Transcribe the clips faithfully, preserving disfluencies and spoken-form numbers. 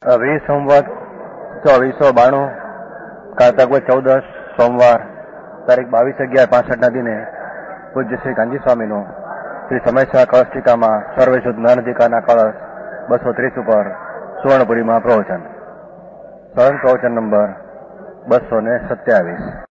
વીસ સંવત ચોવીસો બાણું કારતક ચૌદસ સોમવાર તારીખ બાવીસ અગિયાર પાસઠ ના દિને પૂજ્ય શ્રી કાંજી સ્વામીનું શ્રી સમયસા કળશ ટીકામાં સર્વશુદ્ધ નરધિકારના કળશ બસો ત્રીસ ઉપર સુવર્ણપુરીમાં પ્રવચન સળંગ પ્રવચન નંબર બસો ને સત્યાવીસ.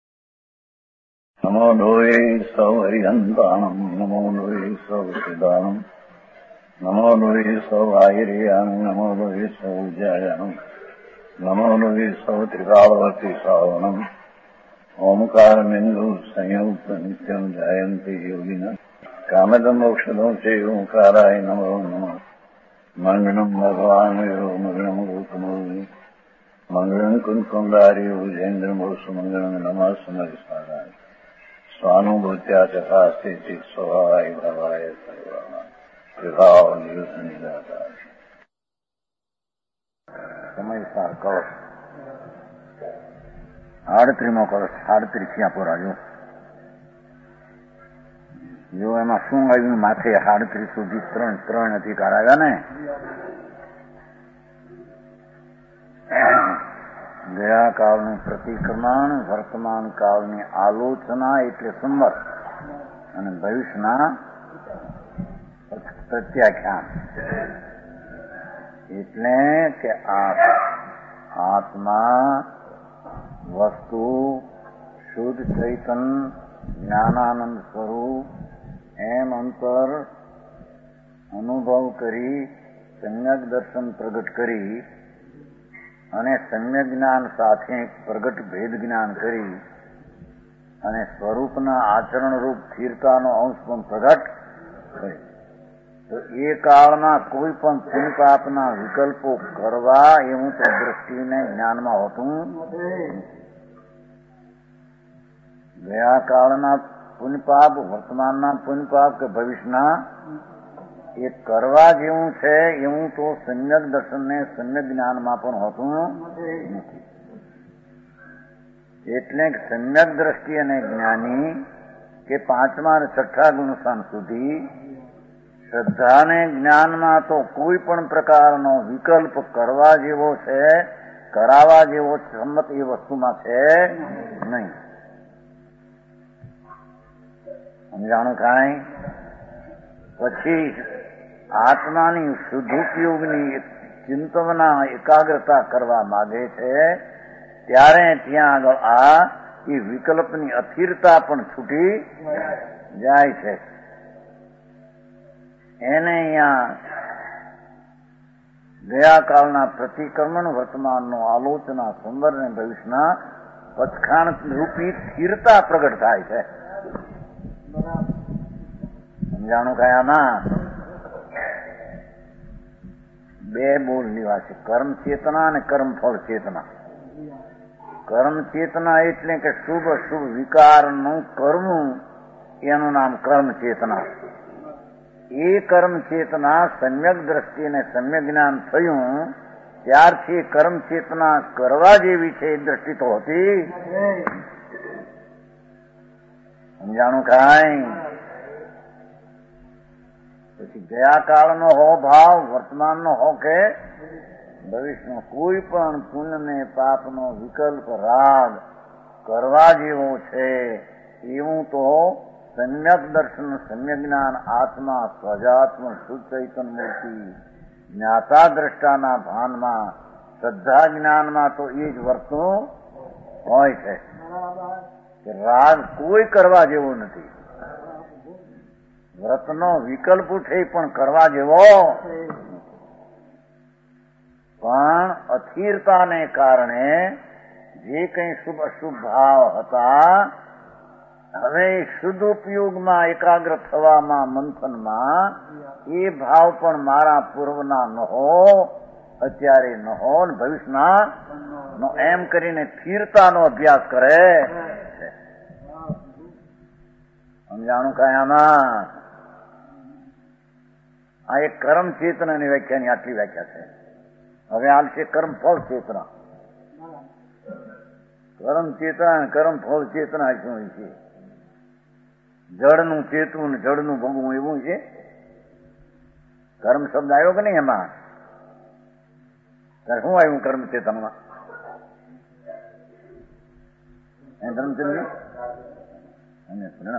નમો લોહે સૌ હરિહંતાણમ નમો લોહે સૌ સિદ્ધાણમ નમો લોહે સૌ આયર્યામ નમો લોહે સૌ જયામ નમો લોહે સૌ ત્રિકાળવતી શ્રાવણમ ઓમકાર બિંદુ સંયુક્ત નિત્યમ જાયંતી યોગિના કામદમ મોક્ષદો છે ઓંકારાય નમો નમઃ. મંગળમ ભગવાન યો મંગળમ ગૌતમોની મંગળમ કુંકુંડાર્યો જૈન્દ્રમોસુ મંગળમ નમઃ સમરિસ્મરાય સ્વાનુભૂત્યા ચકાસ્તે ચિત સ્વભાવાય ભવાય સર્વમાં વિભાવ નિયુત નિરાકાર સમયસાર કળશ આડત્રીમો કળશ આડત્રીસિયા પુરાજો જો એમાં શું આવ્યું માથે આડત્રીસ સુધી ત્રણ ત્રણ અધિકાર આવ્યા ને ગયા કાળનું પ્રતિક્રમણ વર્તમાન કાળની આલોચના એટલે સંવત અને ભવિષ્યના પ્રત્યાખ્યાન એટલે કે આત્મા વસ્તુ શુદ્ધ ચૈતન જ્ઞાનાનંદ સ્વરૂપ એમ અંતર અનુભવ કરી સમ્યક દર્શન પ્રગટ કરી અને સમ્યક જ્ઞાન સાથે પ્રગટ ભેદ જ્ઞાન કરી અને સ્વરૂપના આચરણરૂપ સ્થિરતાનો અંશ પણ પ્રગટ કરી તો એ કાળમાં કોઈ પણ પુણ્યપાપના વિકલ્પો કરવા એવું તો દ્રષ્ટિને જ્ઞાનમાં હોતું નથી. ગયા કાળના પુણ્યપાપ વર્તમાનના પુણ્યપાપ કે ભવિષ્યના એ કરવા જેવું છે એવું તો સમ્યક દર્શનને સમ્યક જ્ઞાનમાં પણ હોતું નથી. એટલે સમ્યક દ્રષ્ટિ અને જ્ઞાની કે પાંચમા અને છઠ્ઠા ગુણસ્થાન સુધી શ્રદ્ધાને જ્ઞાનમાં તો કોઈ પણ પ્રકારનો વિકલ્પ કરવા જેવો છે કરાવવા જેવો સંમત એ વસ્તુમાં છે નહીં. સમજાણું કાંઈ? પછી આત્માની શુદ્ધોપયોગની ચિંતવના એકાગ્રતા કરવા માંગે છે ત્યારે ત્યાં આગળ આ એ વિકલ્પની અસ્થિરતા પણ છૂટી જાય છે. એને અહીંયા ગયા કાળના પ્રતિક્રમણ વર્તમાનનો આલોચના સંવર અને ભવિષ્યના પચખાણ રૂપી સ્થિરતા પ્રગટ થાય છે. સમજાણું કયામાં બે બોલ લેવા છે, કર્મ ચેતના અને કર્મફળ ચેતના. કર્મ ચેતના એટલે કે શુભ અશુભ વિકારનું કરવું એનું નામ કર્મ ચેતના. એ કર્મ ચેતના સમ્યક દ્રષ્ટિ અને સમ્યક જ્ઞાન થયું ત્યારથી કર્મ ચેતના કરવા જેવી છે એ દ્રષ્ટિ તો હતી. સમજાણું કાંઈ? પછી ગયા કાળનો હો ભાવ વર્તમાનનો હો કે ભવિષ્યનો કોઈ પણ પુણ્ય ને પાપનો વિકલ્પ રાગ કરવા જેવો છે એવું તો સમ્યક દર્શન સમ્યક જ્ઞાન આત્મા સ્વજાત્મ શુદ્ધ ચૈતન મૂર્તિ જ્ઞાતા દ્રષ્ટાના ભાનમાં શ્રદ્ધા જ્ઞાનમાં તો એ જ વર્તવું હોય છે કે રાગ કોઈ કરવા જેવો નથી. વ્રતનો વિકલ્પ ઉઠે પણ કરવા જેવો પણ અસ્થિરતાને કારણે જે કંઈ શુભ અશુભ ભાવ હતા હવે શુદ્ધ ઉપયોગમાં એકાગ્ર થવામાં મંથનમાં એ ભાવ પણ મારા પૂર્વના ન હો અત્યારે ન હો ભવિષ્યના નો એમ કરીને સ્થિરતાનો અભ્યાસ કરે. સમજાણું કયામાં? આ એક કર્મ ચેતનાની વ્યાખ્યાની આટલી વ્યાખ્યા છે. હવે હાલ છે કર્મ ફળ ચેતના. કર્મ ચેતના અને કર્મ ફળ ચેતના શું છે? જળનું ચેતવું ને જળનું ભોગવું એવું છે. કર્મ શબ્દ આવ્યો કે નહીં એમાં? ત્યારે શું આવ્યું કર્મ ચેતનમાં? ધર્મચંદ્ર અને પ્રણામ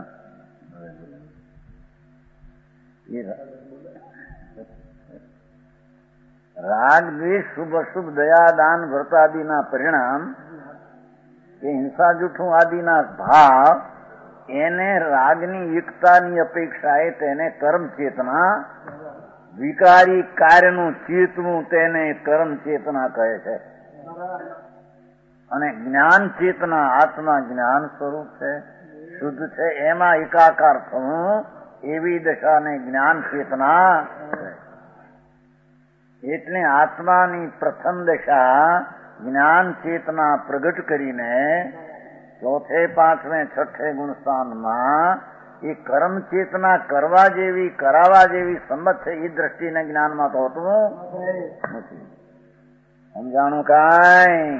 રાગ દ્વેષ શુભ અશુભ દયા દાન વ્રત આદિના પરિણામ કે હિંસા જૂઠું આદિના ભાવ એને રાગની એકતાની અપેક્ષાએ તેને કર્મ ચેતના, વિકારી કાર્યનું ચેતવું તેને કર્મ ચેતના કહે છે. અને જ્ઞાન ચેતના આત્મા જ્ઞાન સ્વરૂપ છે, શુદ્ધ છે, એમાં એકાકાર થવું એવી દશાને જ્ઞાન ચેતના. એટલે આત્માની પ્રથમ દશા જ્ઞાન ચેતના પ્રગટ કરીને ચોથે પાંચમે છઠ્ઠે ગુણસ્થાનમાં એ કર્મ ચેતના કરવા જેવી કરાવવા જેવી સંમત છે એ દ્રષ્ટિને જ્ઞાનમાં તો હોતું નથી. સમજાણું કાંઈ?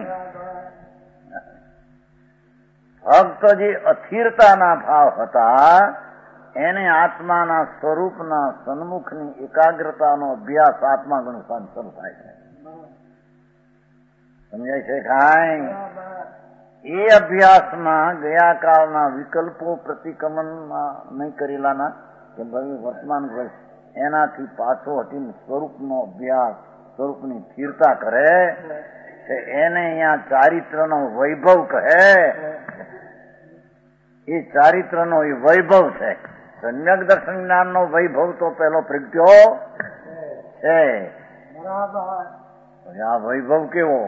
ફક્ત જે અસ્થિરતાના ભાવ હતા એને આત્માના સ્વરૂપના સન્મુખની એકાગ્રતાનો અભ્યાસ આત્મા ગુણસ્થાન શરૂ થાય છે. સમજાય છે કાંઈ? એ અભ્યાસમાં ગયા કાળના વિકલ્પો પ્રતિક્રમણમાં નહીં કરેલાના કે ભાઈ વર્તમાન એનાથી પાછો હટીને સ્વરૂપનો અભ્યાસ, સ્વરૂપની સ્થિરતા કરે છે એને અહીંયા ચારિત્રનો વૈભવ કહે. એ ચારિત્રનો એ વૈભવ છે. સમ્યક દર્શન જ્ઞાનનો વૈભવ તો પેલો પ્રગટ્યો છે. આ વૈભવ કેવો?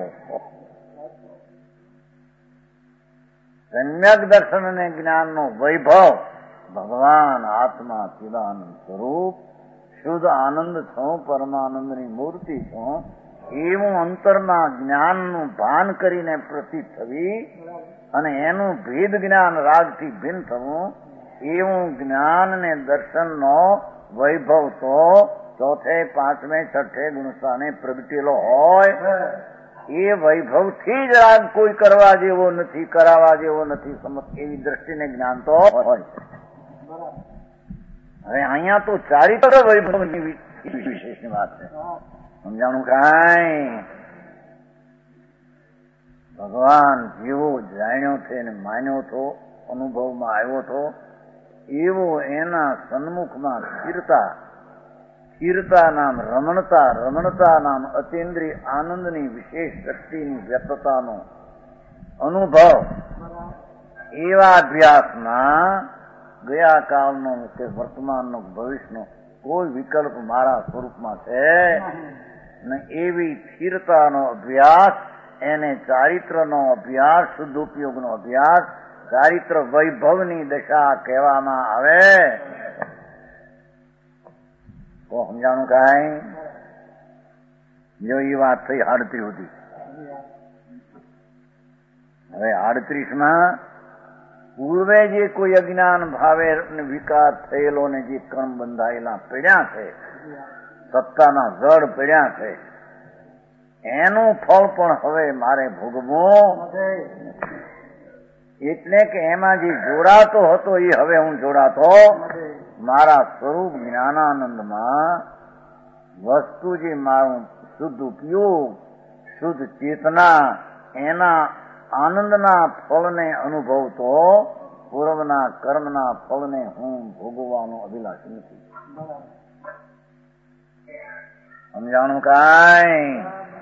સમ્યક દર્શન અને જ્ઞાનનો વૈભવ ભગવાન આત્મા ચિદાનંદ સ્વરૂપ શુદ્ધ આનંદ છું, પરમાનંદની મૂર્તિ છું એવું અંતરના જ્ઞાનનું ભાન કરીને પ્રતીત થવી અને એનું ભેદ જ્ઞાન રાગથી ભિન્ન થવું એવું જ્ઞાન ને દર્શનનો વૈભવ તો ચોથે પાંચમે છઠ્ઠે ગુણસ્થાને પ્રગટેલો હોય. એ વૈભવથી જ રાગ કોઈ કરવા જેવો નથી, કરાવવા જેવો નથી સમજ એવી દ્રષ્ટિને જ્ઞાન તો હોય. હવે અહીંયા તો ચારિત્ર વૈભવની વિશેષની વાત છે. સમજાણું કાંઈ? ભગવાન જેવો જાણ્યો છે ને માન્યો હતો, અનુભવમાં આવ્યો હતો એવો એના સન્મુખમાં સ્થિરતા, સ્થિરતા નામ રમણતા, રમણતા નામ અતિન્દ્રિય આનંદની વિશેષ શક્તિની વ્યક્તતાનો અનુભવ એવા અભ્યાસમાં ગયા કાળનો કે વર્તમાનનો ભવિષ્યનો કોઈ વિકલ્પ મારા સ્વરૂપમાં છે ને એવી સ્થિરતાનો અભ્યાસ એને ચારિત્રનો અભ્યાસ, શુદ્ધ ઉપયોગનો અભ્યાસ, ચારિત્ર વૈભવની દશા કહેવામાં આવે. તો સમજાણું કાંઈ? જો એ વાત થઈ આડત્રીસ સુધી. હવે આડત્રીસમાં પૂર્વે જે કોઈ અજ્ઞાન ભાવે વિકાર થયેલો ને જે કર્મ બંધાયેલા પડ્યા છે, સત્તાના જડ પડ્યા છે, એનું ફળ પણ હવે મારે ભોગવવું. એટલે કે એમાં જે જોડાતો હતો એ હવે હું જોડાતો મારા સ્વરૂપ જ્ઞાનાનંદમાં વસ્તુ જે મારું શુદ્ધ ઉપયોગ, શુદ્ધ ચેતના એના આનંદના ફળને અનુભવતો પૂર્વના કર્મના ફળને હું ભોગવવાનો અભિલાષી નથી. સમજાણું કાંઈ?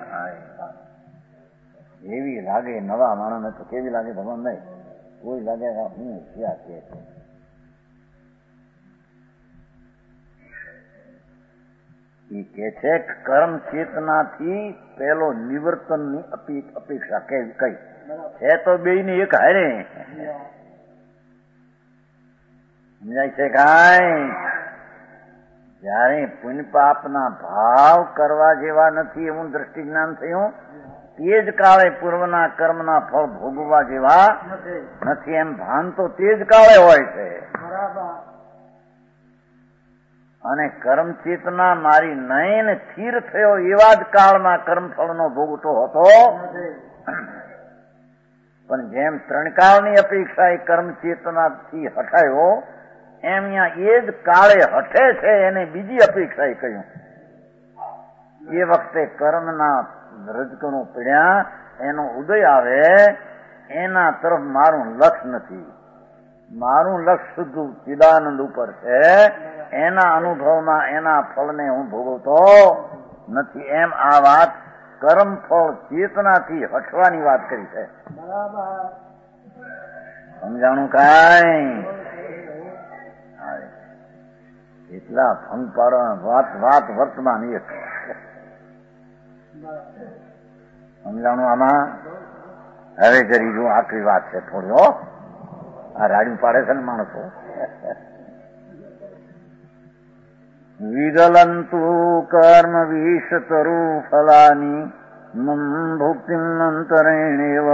એવી લાગે નવા માણસને તો કેવી લાગે ભગવાન નહીં, કોઈ લાગે હું હોશિયાર છે. એ કે છે કર્મ ચેતનાથી પેલો નિવર્તનની અપેક્ષા કઈ કઈ છે તો બે ની એક હારે. સમજાય છે કાંઈ? જયારે પુણ્ય પાપના ભાવ કરવા જેવા નથી એવું દ્રષ્ટિ જ્ઞાન થયું તે જ કાળે પૂર્વના કર્મના ફળ ભોગવવા જેવા નથી એમ ભાન તો તે જ કાળે હોય છે. અને કર્મ ચેતના મારી નયન સ્થિર થયો એવા જ કાળમાં કર્મફળનો ભોગતો હતો. પણ જેમ ત્રણ કાળની અપેક્ષા એ કર્મ ચેતનાથી હટાયો એમ અહીંયા એ જ કાળે હટે છે એને બીજી અપેક્ષાએ કહ્યું. એ વખતે કર્મના રજકણો પીડ્યા એનો ઉદય આવે એના તરફ મારું લક્ષ નથી. મારું લક્ષ શુદ્ધ ચિદાનંદ ઉપર છે. એના અનુભવમાં એના ફળને હું ભોગવતો નથી. એમ આ વાત કર્મ ફળ ચેતનાથી હટવાની વાત કરી છે. સમજાણું કાંઈ? એટલા ભંગ પાડવા વાત વાત વર્તમાન એક સમજાણું. આમાં હવે જરી જો આખરી વાત છે થોડી. હો આ રાડ્યું પાડે છે ને માણસો. વિગલંતુ કર્મ વિષતરુ ફલાની મમ ભુક્તિમ અંતરેણેવ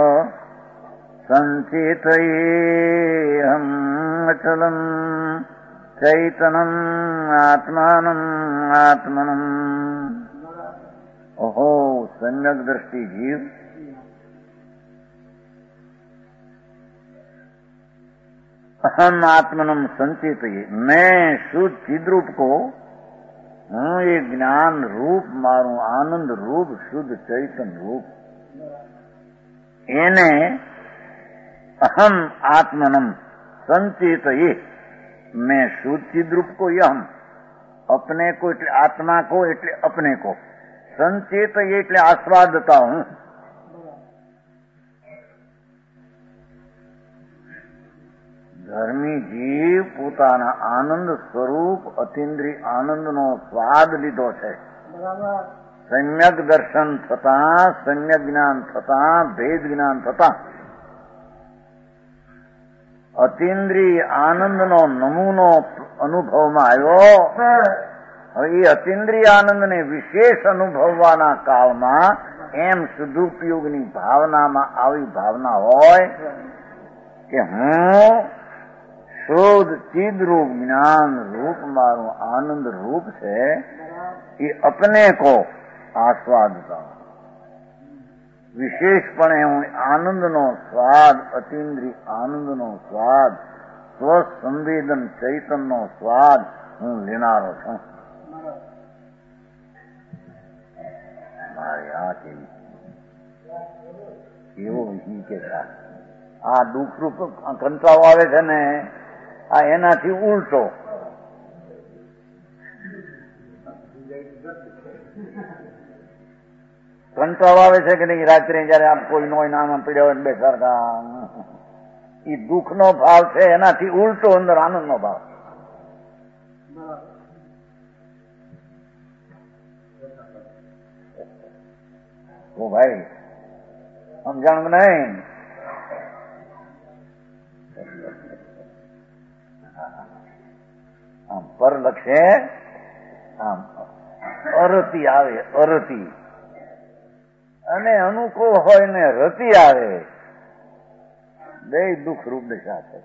સંચેતયેહમ અચલમ ચૈતનમ આત્માનમ આત્મનમ. ઓહો, સમ્યક દ્રષ્ટિ જીવ अहम आत्मनम संचित, मैं शुद्ध चिद्रूप को हूं. ये ज्ञान रूप मारू आनंद रूप शुद्ध चैतन रूप एने अहम आत्मनम संचित, ये मैं शुद्ध चिद्रूप को यह अपने को એટલે आत्मा को એટલે अपने को संचित ये એટલે आस्वादता हूं. ધર્મી જીવ પોતાના આનંદ સ્વરૂપ અતિન્દ્રિય આનંદનો સ્વાદ લીધો છે. સમ્યક દર્શન થતા, સમ્યક જ્ઞાન થતા, ભેદ જ્ઞાન થતા અતિન્દ્રિય આનંદનો નમૂનો અનુભવમાં આવ્યો. હવે એ અતિન્દ્રિય આનંદને વિશેષ અનુભવવાના કાળમાં એમ શુદ્ધોપયોગની ભાવનામાં આવી ભાવના હોય કે હું શુદ્ધ ચિદ रूप ज्ञान रूप मारू आनंद रूप से ये अपने को आस्वादता हूं. विशेषपणे हूं आनंद नो स्वाद, अतीन्द्रिय आनंद नो स्वाद, स्वसंवेदन चैतन नो स्वाद हूं लेनारो छूं. मारी आ केवी एवो ही के आ દુઃખરૂપ કંટાળો આવે છે ને, આ એનાથી ઉલટો. કંટાળો આવે છે કે નહીં રાત્રે જયારે આમ કોઈ નો નાના પીડ્યા હોય બેસાડતા, એ દુઃખનો ભાવ છે એનાથી ઉલટો અંદર આનંદનો ભાવ. ઓ ભાઈ સમજાણું નહીં? આમ પર લક્ષે આમ અરતિ આવે, અરતિ અને અનુકૂળ હોય ને રતિ આવે, બે દુઃખ રૂપ દશા છે.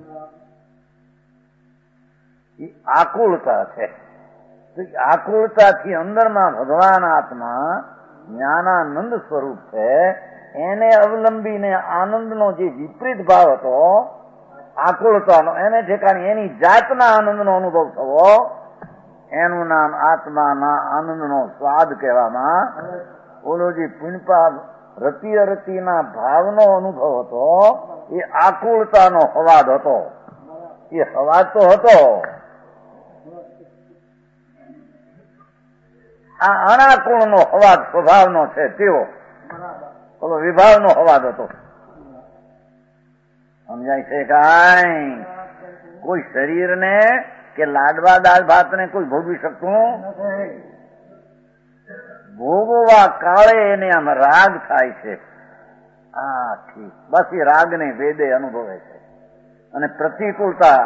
એ આકુળતા છે. આકુળતાથી અંદરમાં ભગવાન આત્મા જ્ઞાનાનંદ સ્વરૂપ છે. એને અવલંબીને આનંદનો જે વિપરીત ભાવ હતો આકુળતાનો, એને ઠેકાણે એની જાતના આનંદનો અનુભવ થવો, એનું નામ આત્માના આનંદનો સ્વાદ કહેવામાં. ઓલો જે પુણ્યપાપ રતિ અરતિના ભાવનો અનુભવ હતો એ આકુળતાનો હવાદ હતો. એ હવાદ તો હતો, આ અનાકુળનો હવાદ સ્વભાવનો છે તેવો ઓલો વિભાવનો હવાદ હતો. સમજાય છે કાંઈ? કોઈ શરીરને કે લાડવા દાળ ભાતને કોઈ ભોગવી શકતું ભોગવવા કાળે એને આમ રાગ થાય છે. આ ઠીક, બસ એ રાગને વેદે અનુભવે છે. અને પ્રતિકૂળતા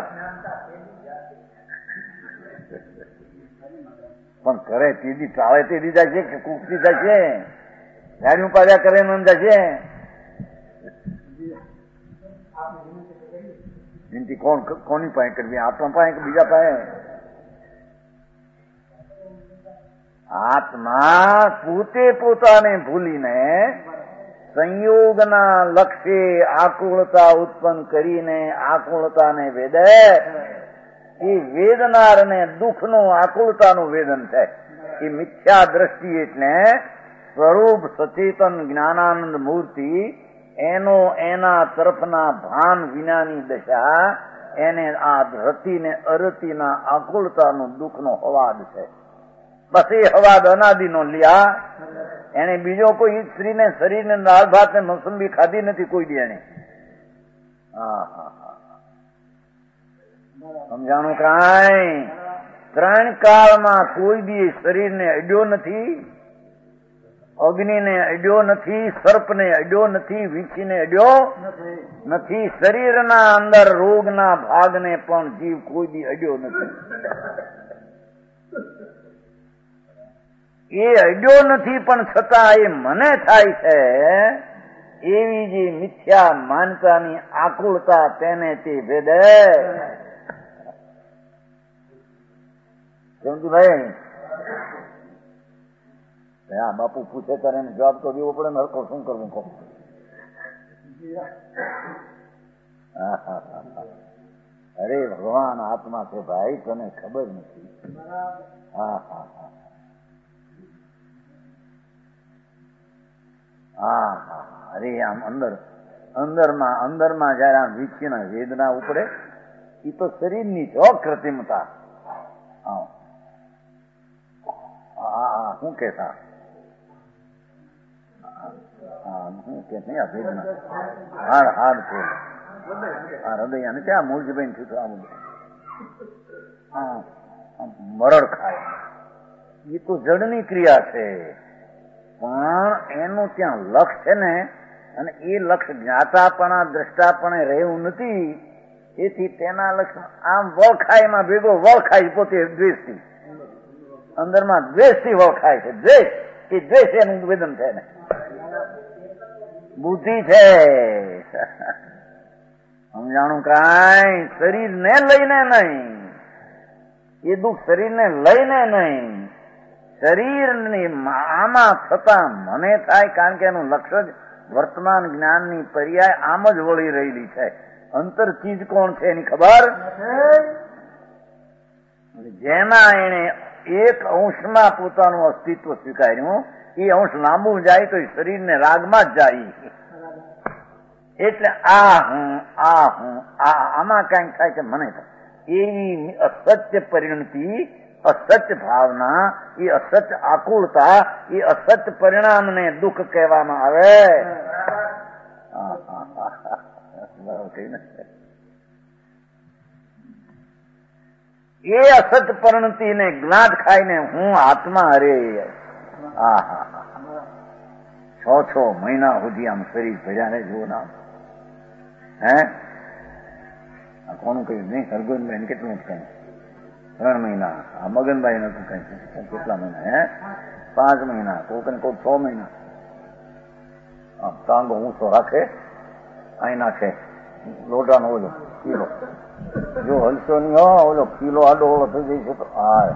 પણ કરે તીધી ચાળે તેડી જાય છે કે કૂકતી જાય છે, ગાડીનું પાડ્યા કરે એમ જાય છે. વિનંતી કોણ કોની પાસે કરવી? આપણા પાસે કે બીજા પાસે? આત્મા પોતે પોતાને ભૂલીને સંયોગના લક્ષ્ય આકુળતા ઉત્પન્ન કરીને આકુળતાને વેદે. એ વેદનારને દુઃખનું આકુળતાનું વેદન છે. એ મિથ્યા દ્રષ્ટિ એટલે સ્વરૂપ સચેતન જ્ઞાનાનંદ મૂર્તિ એનો એના તરફના ભાન વિનાની દશા એને આ ધરતી ને અરતીના આકુળતાનું દુઃખનો હવાદ છે. બસ એ હવાદ અનાદિનો લ્યા. એને બીજો કોઈ સ્ત્રીને શરીરને દાળ ભાત ને મોસંબી ખાધી નથી કોઈ દી એને. હા હા હા સમજાણું કાંઈ? ત્રણ કાળમાં કોઈ દી શરીરને અડ્યો નથી, અગ્નિને અડ્યો નથી, સર્પને અડ્યો નથી, વીંછીને અડ્યો નથી. શરીરના અંદર રોગના ભાગને પણ જીવ કોઈ દી અડ્યો નથી. એ અડ્યો નથી પણ છતાં એ મને થાય છે એવી જે મિથ્યા માનતાની આકુળતા તેને તે ભેદે. ભાઈ હા બાપુ પૂછે ત્યારે એને જવાબ તો દેવો પડે ને. હરકો શું કરવું કહો? અરે ભગવાન આત્મા છે ભાઈ, તને ખબર નથી. હા હા હા હા હા અરે આમ અંદર અંદરમાં અંદરમાં જયારે આમ વીછીના વેદના ઉપડે એ તો શરીરની જો કૃત્રિમતા. હા શું કે હા શું કે નહીં આ વેદના હાડ હાડ છે આ હૃદય ને ક્યાં મૂળજીભાઈ થયું આ મરડ ખાય એ તો જડની ક્રિયા છે પણ એનું ત્યાં લક્ષ છે ને અને એ લક્ષ જ્ઞાતાપણા દ્રષ્ટાપણે રહેવું નથી. તેથી તેના લક્ષ આમ વળખાયમાં ભેગો વળખાય પોતે દ્વેષથી અંદરમાં દ્વેષથી વળખાય છે. દ્વેષ એ દ્વેષ એનું નિવેદન છે ને બુદ્ધિ છે. સમજાણું કાંઈ? શરીરને લઈને નહીં, એ દુઃખ શરીરને લઈને નહીં, શરીરની આમાં થતા મને થાય. કારણ કે એનું લક્ષ્ય જ વર્તમાન જ્ઞાનની પર્યાય આમ જ વળી રહેલી છે. અંતર ચીજ કોણ છે એની ખબર? જેમાં એને એક અંશમાં પોતાનું અસ્તિત્વ સ્વીકાર્યું એ અંશ લાંબુ જાય તો એ શરીરને રાગમાં જ જાય. એટલે આ હું આ હું આ આમાં કઈક થાય છે મને એવી અસત્ય પરિણતિ, અસત્ય ભાવના, એ અસત્ય આકુળતા, એ અસત્ય પરિણામને દુઃખ કહેવામાં આવે. એ અસત્ય પરિણતિને જ્ઞાત ખાઈને હું આત્મા હરે હા હા છ છ મહિના સુધી આમ શરીર ભર્યા ને જુઓ ના હે કોનું કહ્યું નહીં સરગોનભાઈ કેટલું કઈ ત્રણ મહિના આ મગનભાઈ નતું કઈ કેટલા મહિના હે પાંચ મહિના કોઈક ને કોઈક છ મહિના ટાંગો ઊંચો રાખે અહીં નાખે લોટાનો ઓલો કિલો જો હલશો નહીં હો ઓલો કિલો આડો ઓલો થઈ જાય છે તો હા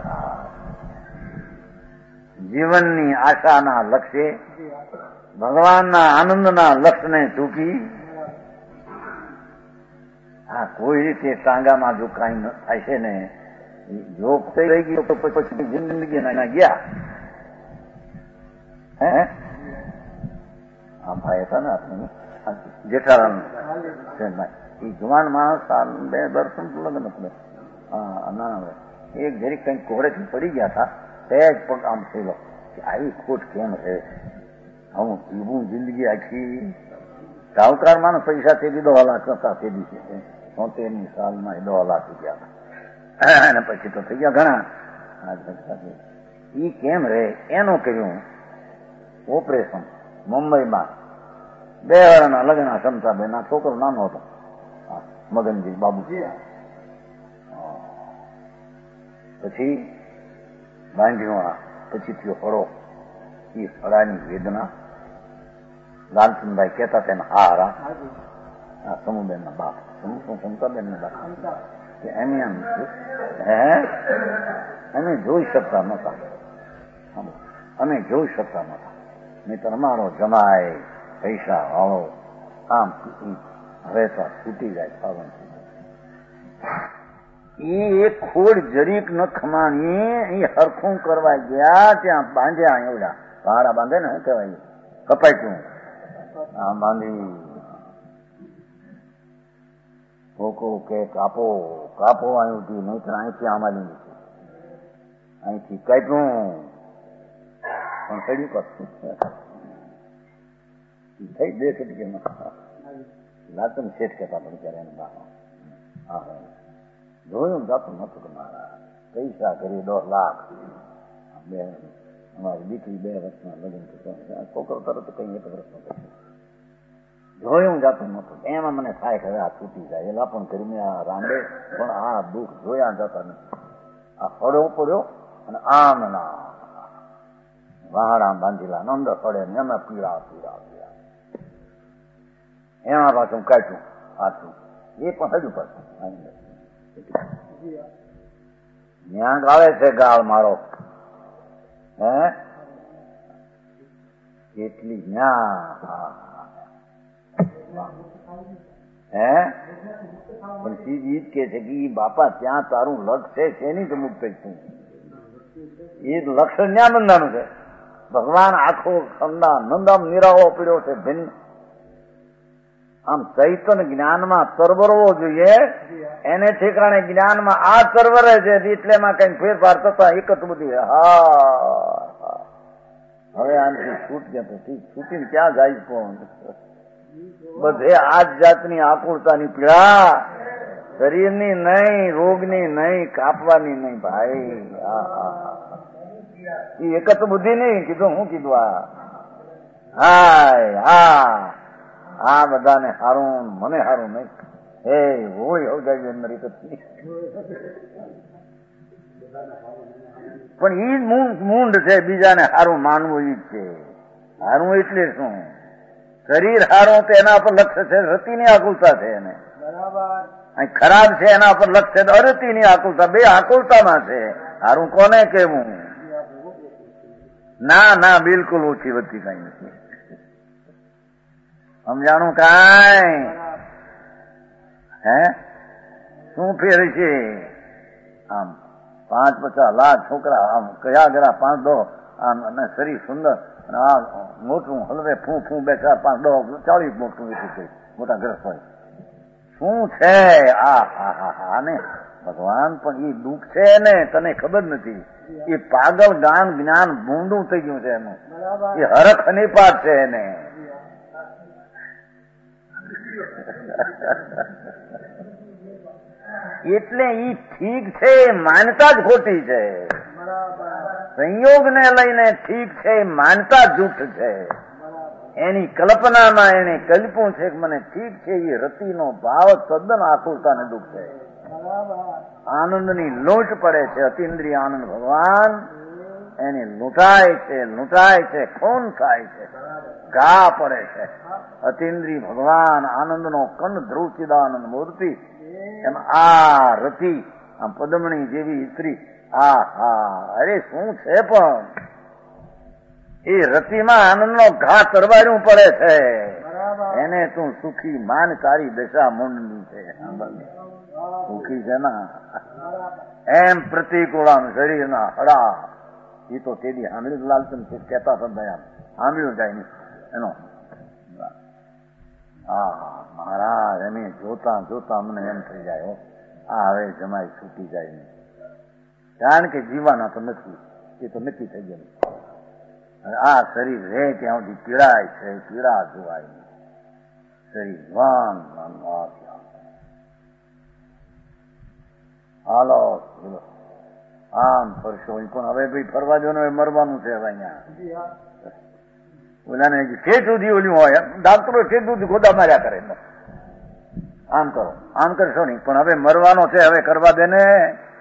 જીવનની આશાના લક્ષ્ય ભગવાનના આનંદના લક્ષ્યને ચૂકી હા કોઈ રીતે ટાંગામાં જો કઈ થાય છે ને જો થઈ ગઈ તો પછી જિંદગી ના ગયા હે આ ભાઈ હતા ને આપણે જેઠાલાલ એ જુવાન માણસ બે દર્શન લગ્ન આપણે હા ના એક જરીક કઈક કોહરેથી પડી ગયા હતા સહેજ પગ આમ થયેલો કે આવી ખોટ કેમ રહે હું જીવું જિંદગી આખી સાહુકાર માણસ પૈસા તે દી દવા લાખ હતા તે દિવસે તોતેર ની સાલમાં એ દવા લાખ ગયા અને પછી તો થઈ ગયા ઘણા ઈ કેમ રહે એનું કર્યું ઓપરેશન મુંબઈમાં બે વાળાના લગ્ન ક્ષમતાબેન ના છોકરો નાનો હતો મગનજી બાબુજી પછી બાંધીવાળા પછી થયો હળો એ હળાની વેદના લાલચંદભાઈ કહેતા તેને હારા આ સમુબેન ના બાપ સમતાબેન ના બાપ એમ એમ હે અમે જોઈ શકતા નતા અમે જોઈ શકતા નતા નહીં તો અમારો જમાય પૈસા વાળો આમ હવે તો છૂટી જાય સાવન એ એક ખોડ જરીક ન ખમાણી એ હરખું કરવા ગયા ત્યાં બાંધ્યા એવડા પહાડા બાંધે ને શું કહેવાય કપાયું આ બાંધી ભોકો કે કાપો કાપો અહીંથી નહીં તો અહીંથી આમાં લીધું અહીંથી કાપ્યું પણ ચડ્યું કરતું થઈ બે કટકીમાં લાતમ શેઠ કહેતા પણ ત્યારે એને બાપા હા જોયું જાતું નતું કે મારા પૈસા કરી દોઢ લાખ બે અમારી દીકરી બે વર્ષના લગ્ન થતા છોકરો તરત કઈ એક વર્ષનો થશે જોયું જાતું નતું એમાં મને થાય કે હવે આ છૂટી જાય એલા પણ કરીને આ રાંડે પણ આ દુઃખ જોયા જતા નથી આ ફળો પડ્યો અને આમ ના વાહડા બાંધીલા નંદ ફળે ને એમાં પીળા પીળા પીળા એમાં પાછું કાઢ્યું પાછું એ પણ હજુ પાછું ત્યાં ગાળે છે ગાળ મારો હે એટલી ન્યા હે પણ ચીજ ઈ જ કે છે કે બાપા ત્યાં તારું લક્ષ છે શેની તો મુક્ત છું એ લક્ષ ન્યા બંધાનું છે ભગવાન આખો ખંડા નંદામ નિરાવો પીડ્યો છે ભિન્ન આમ ચૈતન જ્ઞાનમાં તરવરવો જોઈએ એને ઠેકાણે જ્ઞાનમાં આ તરવરે છે એટલે એમાં કઈ ફેરફાર થતા એક જ બધી હા હવે આનાથી છૂટ ગયા તો ઠીક છૂટીને ક્યાં જાય પણ બધે આ જ જાતની આકુળતાની પીડા શરીરની નહીં રોગની નહીં કાપવાની નહીં ભાઈ હા હા એ એક જ બુદ્ધિ નહીં કીધું હું કીધું આ હાય હા આ બધાને હારું મને હારું નહીં હે હોય હવજાવી મારી કચ્છી પણ ઈ મૂંડ છે બીજાને હારું માનવું ઈ જ છે હારું એટલે શું શરીર હારું તો એના પર લક્ષ્ય છે રતિની આકુલતા છે એને ખરાબ છે એના પર લક્ષ્ય છે અરતિની આકુલતા બે આકુલતામાં છે હારું કોને કેવું ના ના બિલકુલ ઓછી વધતી કઈ નથી સમજાણું કાંઈ હે શું ફેર છે આમ પાંચ પચાસ લાખ છોકરા આમ કયા ગરા પાંચ દો આમ અને શરીર સુંદર અને આ મોટું હલવે ફૂ ફૂ બે ચાર પાંચ દો ચાલીસ મોટું એટલું મોટા ગ્રસ્ત હોય શું છે આ હા હા હા ને ભગવાન પણ એ દુઃખ છે ને તને ખબર નથી એ પાગલ ગાન જ્ઞાન ભૂંડું થઈ ગયું છે એનું એ હરખ નિપાત છે એને એટલે ઈ ઠીક છે માનતા જ ખોટી છે સંયોગ ને લઈને ઠીક છે માનતા જૂઠ છે એની કલ્પનામાં એને કલ્પ્યું છે કે મને ઠીક છે એ રતિનો ભાવ તદ્દન આકુલતા ને દુઃખ છે આનંદની લૂંટ પડે છે અતિન્દ્રિય આનંદ ભગવાન એની લૂંટાય છે લૂંટાય છે ખૂન થાય છે ઘા પડે છે અતિન્દ્રિય ભગવાન આનંદનો કંદ ધ્રુવ ચિદાનંદ મૂર્તિ એમ આ રતિ આમ પદમણી જેવી સ્ત્રી આ હા અરે શું છે પણ એ રતિમાં આનંદનો ઘા તરવાર્યું પડે છે એને તું સુખી માનકારી દશા મૂંડની છે સુખી છે ના એમ પ્રતિકૂળામ શરીરના હડા એ તો તેની સાંભળ્યું લાલચંદ કહેતા હતા દયા સાંભળ્યું જાય નહીં એનો હા મહારાજ એને જોતા જોતા મને એમ થઈ જાય આ હવે જમાઈ છૂટી જાય નહીં કારણ કે જીવાના તો નથી એ તો નક્કી થઈ ગયું આ શરીર રહે ત્યાં સુધી પીડાય છે પીડા જોવાય નહીં શરીર વાન હાલો આમ ફરશો પણ હવે ભાઈ ફરવા જો મરવાનું છે હવે અહીંયા ઓલાને ઠેઠ સુધી ઓલ્યું હોય ડાક્ટરો ઠેઠ સુધી ગોદા માર્યા કરે આમ કરો આમ કરશો નહીં પણ હવે મરવાનો છે હવે કરવા દે ને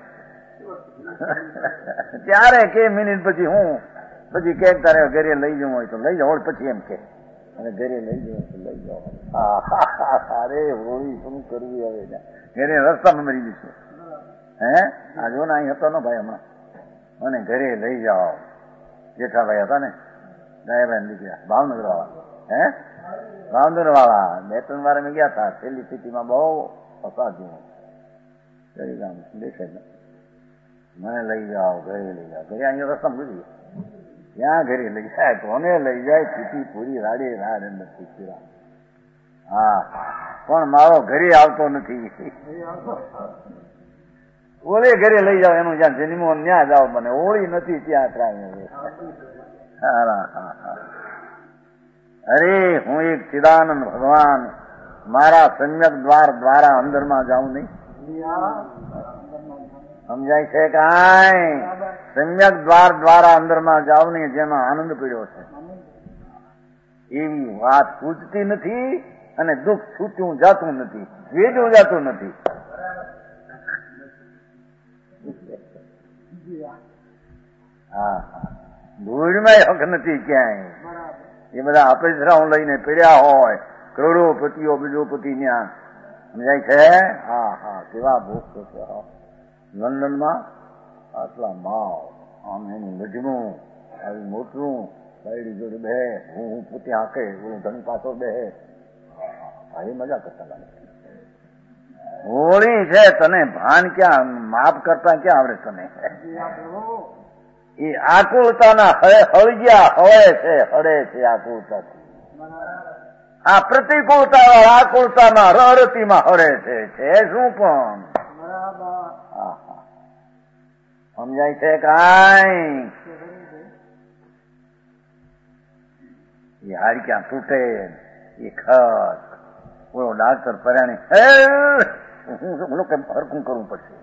ત્યારે કે મિનિટ પછી હું પછી કે તારે ઘરે લઈ જવું હોય તો લઈ જાઓ પછી એમ કે અને ઘરે લઈ જવું તો લઈ જાઓ અરે હોળી શું કરવી હવે ઘરે રસ્તામાં મરી જઈશું હે આ જો ને અહીં હતો ને ભાઈ હમણાં અને ઘરે લઈ જાઓ જેઠાભાઈ હતા ને દયાભાઈ દીકરા ભાવનગર વાળા હે ભાવનગર વાળા બે ત્રણ વાર અમે ગયા હતા છેલ્લી સ્થિતિમાં બહુ અસાધ્યું કરી ગામ દેખાય મને લઈ જાઓ ઘરે લઈ જાઓ ઘરે અહીંયા રસ્તામાં ગુજરી ક્યાં ઘરે લઈ જાય, કોને લઈ જાય? ચીટી પૂરી રાડે રાડ નથી પીરા. હા, પણ મારો ઘરે આવતો નથી. ઓલે ઘરે લઈ જાઓ, એનું જ્યાં જન્મો ત્યાં જાઓ, મને ઓળી નથી ત્યાં કાંઈ. હા હા હા. અરે હું એક ચિદાનંદ ભગવાન મારા સમ્યક દ્વાર દ્વારા અંદરમાં જાઉં નહીં. સમજાય છે કાંઈ? સમ્યક દ્વાર દ્વારા અંદરમાં જાવ ને જેમાં આનંદ પીડ્યો છે એવી વાત પૂછતી નથી, અને દુઃખ છૂટ્યું જાતું નથી, વેજું જાતું નથી. હા હા, ધૂળમાં હક નથી ક્યાંય. એ બધા અપેક્ષાઓ લઈને પીડ્યા હોય, કરોડોપતિઓ બીજોપતિ ત્યાં. સમજાય છે? હા હા, કેવા ભૂખ છે. લંડનમાં આટલા માવ, આમ એનું લજનું આવી મોટું, બાયડી જોડે બે, હું હું પોતે હાકે, હું ધન પાછો બે. ભાઈ મજા કરતા લાગે. હોળી છે, તને ભાન ક્યાં, માપ કરતા ક્યાં આવડે તને? એ આકુળતાના હળગ્યા હળે છે, હળે છે આકુળતાથી. આ પ્રતિકૂળતા આકુળતાના રડતીમાં હળે છે. છે શું પણ? સમજાય છે કાંઈ? એ હાડ ક્યાં તૂટે, એ ખત બોલો ડાક્ટર પરાણી હું હરકું કરવું પડશે.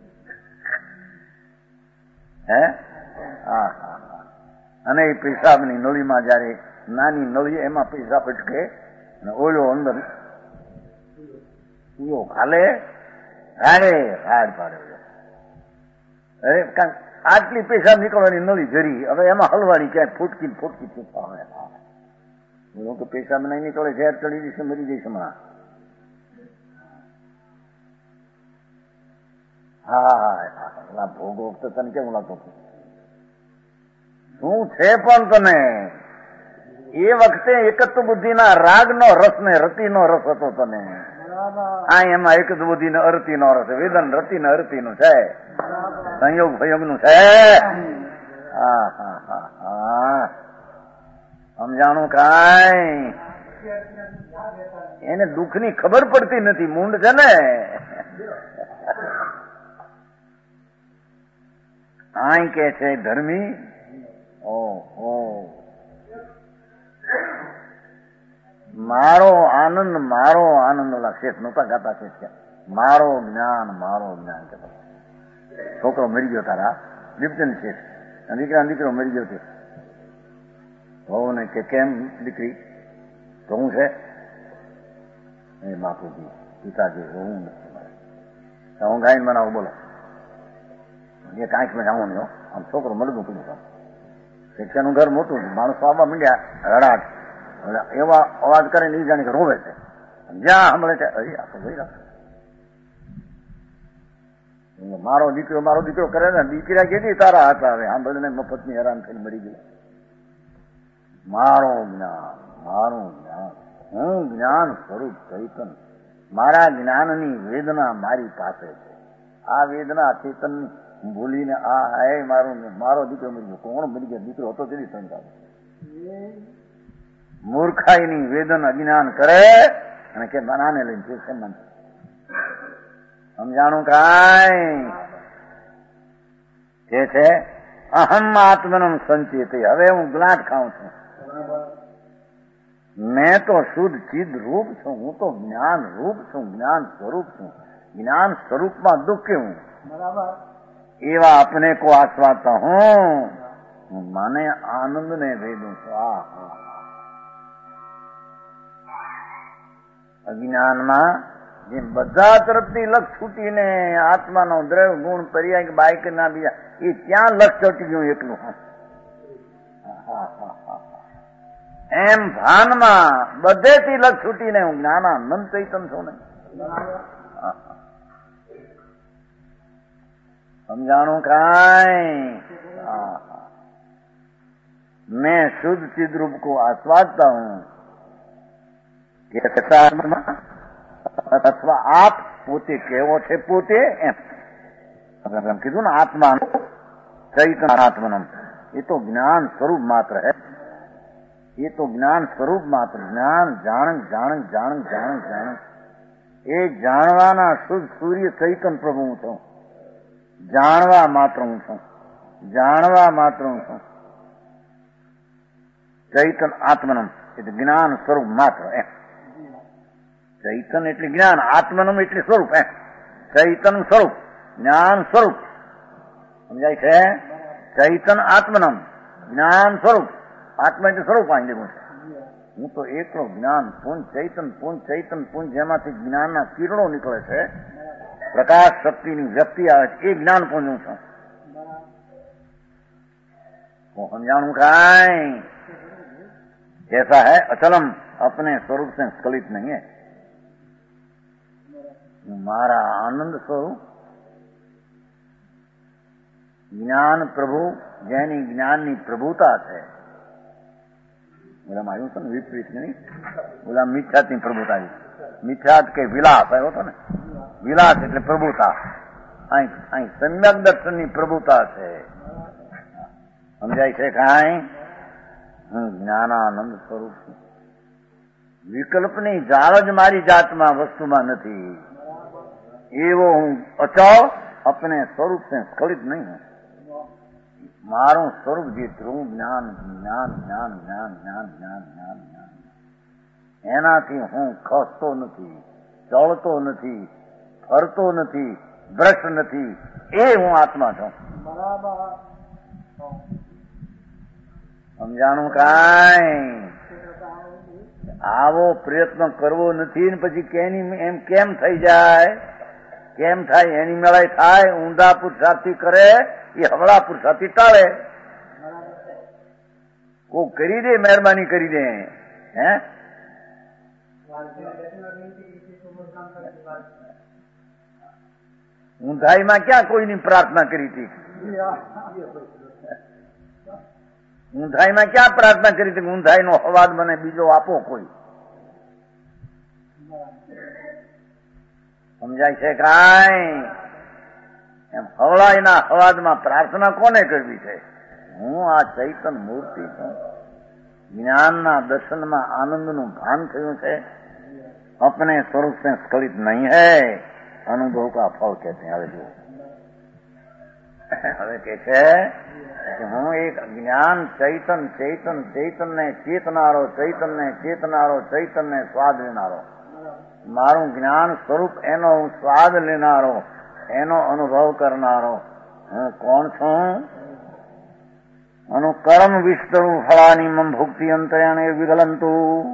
હે? હા હા હા. અને એ પેશાબની નળીમાં જયારે નાની નળી એમાં પેશાબ અટકે અને ઓલો અંદર ખાલે હાડે હાડ પાડે. અરે આટલી પેશાબ નીકળવાની નળી જરી, હવે એમાં હલવાડી ક્યાંય ફૂટકી ફૂટકી ફૂટવા આવે. લોકો પેશાબ નહીં નીકળે, ઝેર ચડી જશે, મરી જઈશ હમણાં. હા, ભોગ વખતે તને કેવું લાગતું શું છે? પણ તને એ વખતે એકત્વ બુદ્ધિના રાગનો રસ ને રતિનો રસ હતો તને. આ એમાં એકત્વ બુદ્ધિ ને અરતી નો રસ, વેદન રતિ ને અરતી નું છે, સંયોગ ભયોગ નું છે. હા હા હા હા, સમજાણું કાંઈ? એને દુઃખ ની ખબર પડતી નથી, મૂંડ છે ને. આઈ કે છે ધર્મી, ઓ ઓ મારો આનંદ મારો આનંદ લાગશે. નહોતા ગાતા છે મારો જ્ઞાન મારો જ્ઞાન. કે છોકરો મરી ગયો તારા લિપ્ટન છે, દીકરા દીકરો મરી ગયો છે. હોવ ને કે કેમ દીકરી તો હું છે? એ બાપુજી પિતાજી હું નથી, હું ગાઈને બનાવું. બોલો એ કાંઈક મેં જાણવું નહીં. આમ છોકરો મળતું પડ્યું. શિક્ષાનું ઘર મોટું છે, માણસો આવવા માંડ્યા રડાટ, એવા અવાજ કરે ને એ જાણે કે રોવે છે. જ્યાં સાંભળે છે હજી આપણે જોઈ રાખે. મારો દીકરો મારો દીકરો કરે ને, દીકરા કેટલી તારા હતા હવે સાંભળીને મફતની હેરાન થઈને મરી ગયો. મારો જ્ઞાન મારું જ્ઞાન, હું જ્ઞાન સ્વરૂપ ચૈતન, મારા જ્ઞાનની વેદના મારી પાસે છે. આ વેદના ચેતન ભૂલીને આ હે મારું મારો દીકરો મરી ગયો. કોણ મરી ગયો? દીકરો હતો તેની સંખ્યા. મૂર્ખાઈની વેદન અજ્ઞાન કરે અને કે બનાને લઈને છે મન. સમજાણું કાંઈ? જે છે અહમ આત્મનમ સંચિત. હવે હું ગ્લાટ ખાઉં છું. મેં તો શુદ્ધ ચિદ રૂપ છું, હું તો જ્ઞાન રૂપ છું, જ્ઞાન સ્વરૂપ છું. જ્ઞાન સ્વરૂપમાં દુઃખ હું એવા अपने को आस्वादता हूं, माने आनंद ने भेदूं છું. આ અજ્ઞાનમાં જેમ બધા તરફથી લક્ષ છૂટીને આત્માનો દ્રવ્ય ગુણ પર્યાય બાઈક ના બીજા એ ત્યાં લક્ષ ચોટી ગયું એકલું. એમ ભાનમાં બધેથી લક્ષ છૂટીને હું જ્ઞાનાનંદ ચૈતન છું ને. સમજાણું કાંઈ? मैं शुद्ध चिद रूप को आस्वादता हूं. અથવા આપ પોતે કેવો છે પોતે એમ કીધું ને. આત્મા ચૈતન આત્મનમ ये तो ज्ञान स्वरूप मात्र है, ये तो ज्ञान स्वरूप मात्र, જ્ઞાન જાણ જાણ જાણ જાણ જાણ એ જાણવાના શુદ્ધ સૂર્ય ચૈતન પ્રભુ હું છું, જાણવા માત્ર હું છું, જાણવા માત્ર હું છું. ચૈતન આત્મનમ એટલે જ્ઞાન સ્વરૂપ માત્ર એમ. ચૈતન એટલે જ્ઞાન, આત્મનમ એટલે સ્વરૂપ એમ. ચૈતન સ્વરૂપ, જ્ઞાન સ્વરૂપ, સમજાય છે? ચૈતન આત્મનમ, જ્ઞાન સ્વરૂપ. આત્મા એટલે સ્વરૂપ અહીં લેવું છે. હું તો એકલો જ્ઞાન પુંજ, ચૈતન પુંજ, ચૈતન પુંજ જેમાંથી જ્ઞાનના કિરણો નીકળે છે, પ્રકાશ શક્તિની વ્યક્તિ આવે છે, એ જ્ઞાન પુંજ હું છું. હું સમજાણું કાંઈ कैसा है अचलम, अपने स्वरूप से स्खलित नहीं है. मारा आनंद स्वरूप ज्ञान प्रभु જેની જ્ઞાનની પ્રભુતા છે. બોલા માર્યું છે ને વિપરીત નહીં, બોલા મિથ્યાતની પ્રભુતા. મિથ્યાત કે વિલાસ આવ્યો હતો ને, વિલાસ એટલે પ્રભુતા. અહીં અહીં સમ્યક દર્શનની પ્રભુતા છે. સમજાય છે કાંઈ? હું જ્ઞાનાનંદ સ્વરૂપ છું. વિકલ્પની જાળ જ મારી જાતમાં વસ્તુમાં નથી. એવો હું અચળ अपने स्वरूप से स्खलित नहीं है. મારું સ્વરૂપ જે ધ્રુવ જ્ઞાન જ્ઞાન જ્ઞાન જ્ઞાન જ્ઞાન જ્ઞાન જ્ઞાન જ્ઞાન એનાથી હું ખસતો નથી, ચળતો નથી, ફરતો નથી, ભ્રષ્ટ નથી. એ હું આત્મા છું. સમજાણું કાંઈ? આવો પ્રયત્ન કરવો નથી ને પછી કેની એમ કેમ થઈ જાય? કેમ થાય? એની મેળાઈ થાય. ઊંધા પુરુષાર્થી કરે એ હવળા પુરુષાર્થી ટાળે. કોઈ કરી દે, મહેરબાની કરી દે. હે ઊંધાઈમાં ક્યાં કોઈની પ્રાર્થના કરી હતી? ઊંધાઈમાં ક્યાં પ્રાર્થના કરી હતી? ઊંધાઈ નો અવાજ મને બીજો આપો કોઈ. સમજાય છે કાંઈ? એમ હવળાઈના અવાજમાં પ્રાર્થના કોને કરવી છે? હું આ ચૈતન મૂર્તિ છું. જ્ઞાનના દર્શનમાં આનંદનું ભાન થયું છે. अपने स्वरूप से स्खलित नहीं है. अनुभव का फल कहते हैं. હવે જુઓ, હવે કે છે કે હું એક જ્ઞાન ચૈતન ચૈતન ચૈતન ને ચેતનારો, ચૈતન ને ચેતનારો, ચૈતન ને સ્વાદ લેનારો. મારું જ્ઞાન સ્વરૂપ એનો હું સ્વાદ લેનારો, એનો અનુભવ કરનારો હું કોણ છું? અનુ કર્મ વિસ્તરું ફળાની મમ ભુક્તિ અંતરણે વિગલંતું.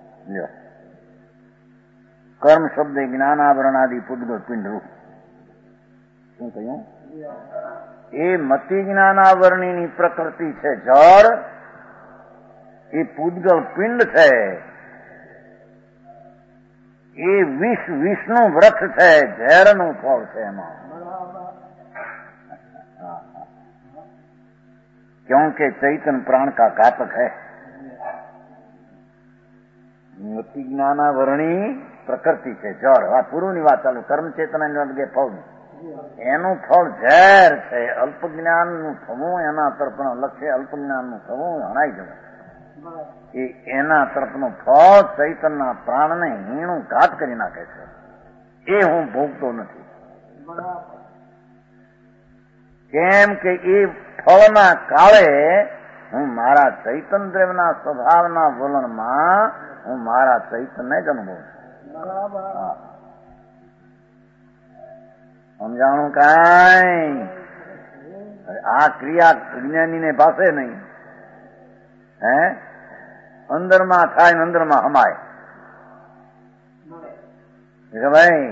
કર્મ શબ્દ જ્ઞાનાવરણાદિ પૂતગલ પિંડરૂપ. શું કહ્યું? એ મતિ જ્ઞાનાવરણીની પ્રકૃતિ છે જળ, એ પૂતગલ પિંડ છે. એ વિષ વિષનું વૃક્ષ છે, ઝેરનું ફળ છે એમાં. क्योंकि चैतन प्राण का घातक है. મતિ જ્ઞાનાવરણી પ્રકૃતિ છે જળ. આ પૂર્વની વાત ચાલુ. કર્મ ચેતન ફળ, એનું ફળ ઝેર છે. અલ્પ જ્ઞાનનું થવું એના તરફનો લક્ષ્ય, અલ્પ જ્ઞાનનું થવું હણાઈ જવું. એ એના તરફનું ફળ ચૈતનના પ્રાણને હીણું ઘાત કરી નાખે છે. એ હું ભોગતો નથી. કેમ કે એ ફળના કાળે હું મારા ચૈતન દેવના સ્વભાવના વલણમાં હું મારા ચૈતનને જ અનુભવું છું. સમજાણું કાંઈ? આ ક્રિયા વિજ્ઞાનીને પાસે નહીં. હે અંદરમાં થાય ને અંદરમાં હમાય. ભાઈ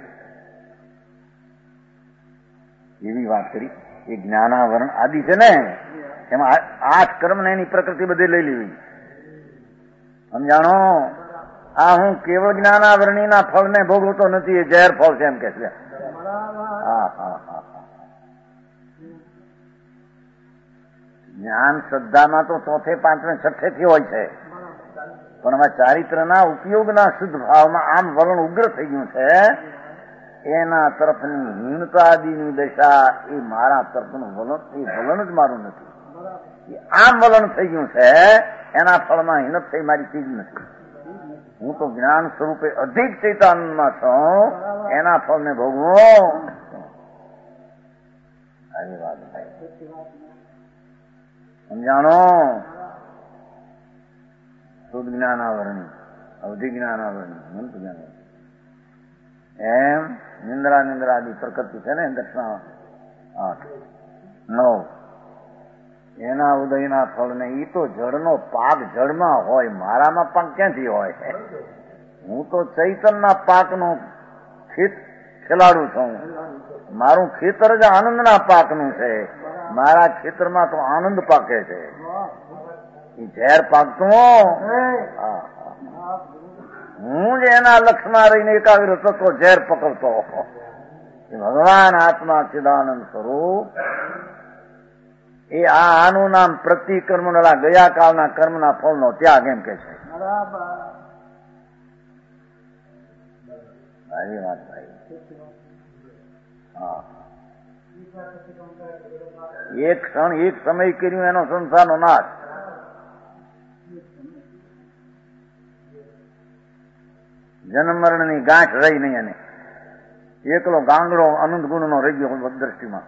એવી વાત કરી. એ જ્ઞાનાવરણ આદિ છે ને, એમાં આઠ કર્મ ને એની પ્રકૃતિ બધી લઈ લેવી. સમજાણો? આ હું કેવળ જ્ઞાનાવરણીના ફળને ભોગવતો નથી, એ ઝેર ફળ છે એમ કે છે. હા હા હા જ્ઞાન શ્રદ્ધામાં તો ચોથે પાંચમે છઠ્ઠે થી હોય છે, પણ હવે ચારિત્રના ઉપયોગના શુદ્ધ ભાવમાં આમ વલણ ઉગ્ર થઈ ગયું છે. એના તરફની હીણતાદિની દશા એ મારા તરફનું વલણ, એ વલણ જ મારું નથી. આમ વલણ થઈ ગયું છે, એના ફળમાં હિંમત થઈ મારી ચીજ નથી. હું તો જ્ઞાન સ્વરૂપે અધિક ચૈતાનંદમાં છું, એના ફળને ભોગવો. આવી વાત સમજાણો. શુદ્ધ જ્ઞાનાવરણી, અવધિ જ્ઞાનાવરણી, મંત જ્ઞાન. એમ નિંદ્રા નિંદ્રાદી પ્રકૃતિ છે ને દર્શના આઠ નવ, એના ઉદયના ફળને ઈ તો જળનો પાક જળમાં હોય, મારામાં પાક ક્યાંથી હોય? હું તો ચૈતનના પાકનો ખેત ખેલાડું છું. મારું ખેતર જ આનંદના પાકનું છે. મારા ખેતરમાં તો આનંદ પાકે છે. એ ઝેર પાકતું હું જ એના લક્ષમાં રહીને એકાગ્ર થતો ઝેર પકડતો. ભગવાન આત્મા ચિદાનંદ સ્વરૂપ એ આ આનું નામ પ્રતિકર્મ ગયા કાળના કર્મના ફળનો ત્યાગ એમ કે છે. સારી વાત ભાઈ. હા, એક ક્ષણ એક સમય કર્યું એનો સંસારનો નાશ. જન્મ મરણની ગાંઠ રહી નહીં, અને એકલો ગાંગડો અનંત ગુણ નો રહી ગયો દ્રષ્ટિમાં.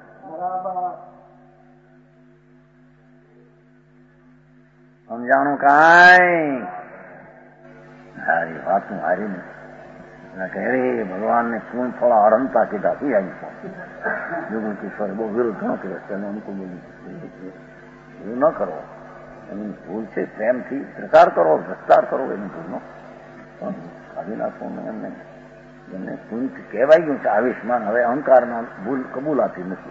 સમજાણું કાંઈ? હારી વાતું હારી ને કહે રે ભગવાન ને પૂર્ણ ફળ અરંતા કીધા થી આવી જોગું કિશોર બહુ વિરુદ્ધ ન કર્યો છે, અનુકૂળ એવું ન કરો. એની ભૂલ છે, પ્રેમથી પ્રચાર કરો, વિસ્તાર કરો એની ભૂલનો. કાઢી નાખો એમને. એમને પૂર્ણ કહેવાય ગયું છે આવેશમાન. હવે અહંકારમાં ભૂલ કબૂલાતી નથી.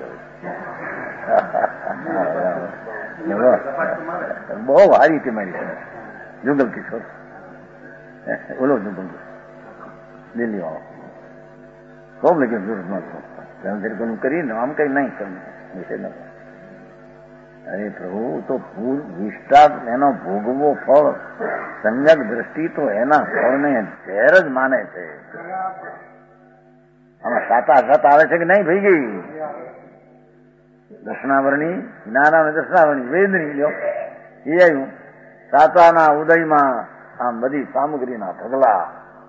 હવે બહુ હારી હતી મારી છે જુગલ કિશોર. ઓલો જુગલ દિલ્હી વાળો ખૂબ લેકિન જરૂર ન કરીને આમ કઈ નહીં કરવું. અરે પ્રભુ, તો ભૂલ વિસ્તાર એનો ભોગવો ફળ સંજક દ્રષ્ટિ તો એના ફળને ઝેર જ માને છે. આમાં સાતા સત આવે છે કે નહીં ભાઈ ગઈ? દર્શનાવરણી જ્ઞાના દર્શનાવરણી વેદની લ્યો એ આવ્યું. સાતાના ઉદયમાં આમ બધી સામગ્રીના ઢગલા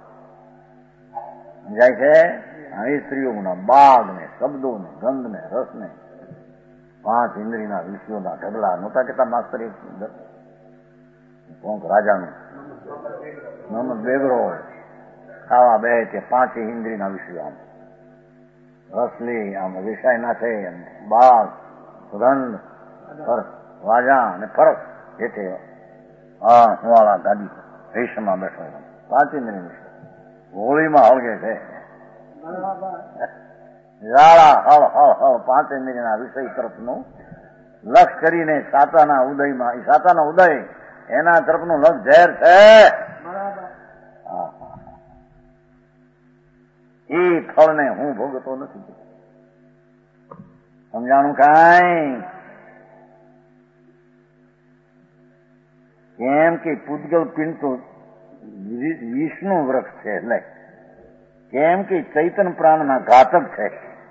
સમજાય છે. અહીં સ્ત્રીઓના બાગ ને શબ્દો ને ગંધ ને રસ ને પાંચ ઇન્દ્રિયના વિષયોના ઢગલા નહોતા કેતા માસ્તર? એક કોંક રાજાનું મોહમ્મદ બેગડો ખાવા બે તે પાંચે ઇન્દ્રિયના વિષયો આમ રસલી આમ વિષય ના છે, બાગ સુગંધ વાજા અને ફરક જે છે. હા હુવાળા ગાડી રેશમમાં બેઠો પાંચ ઇન્દ્રિય વિષય હોળીમાં હળગે છે. ઝાડા હળ હળ હળ પાંચ ઇન્દ્રિયના વિષય તરફનું લક્ષ કરીને સાતાના ઉદયમાં, એ સાતાનો ઉદય એના તરફનું લક્ષ ઝેર છે. એ ફળને હું ભોગતો નથી. સમજાણું કાંઈ? કેમ કે પૂતગલ પિંડ તો વિષ્ણુ વૃક્ષ છે, એટલે કેમ કે ચૈતન પ્રાણના ઘાતક છે.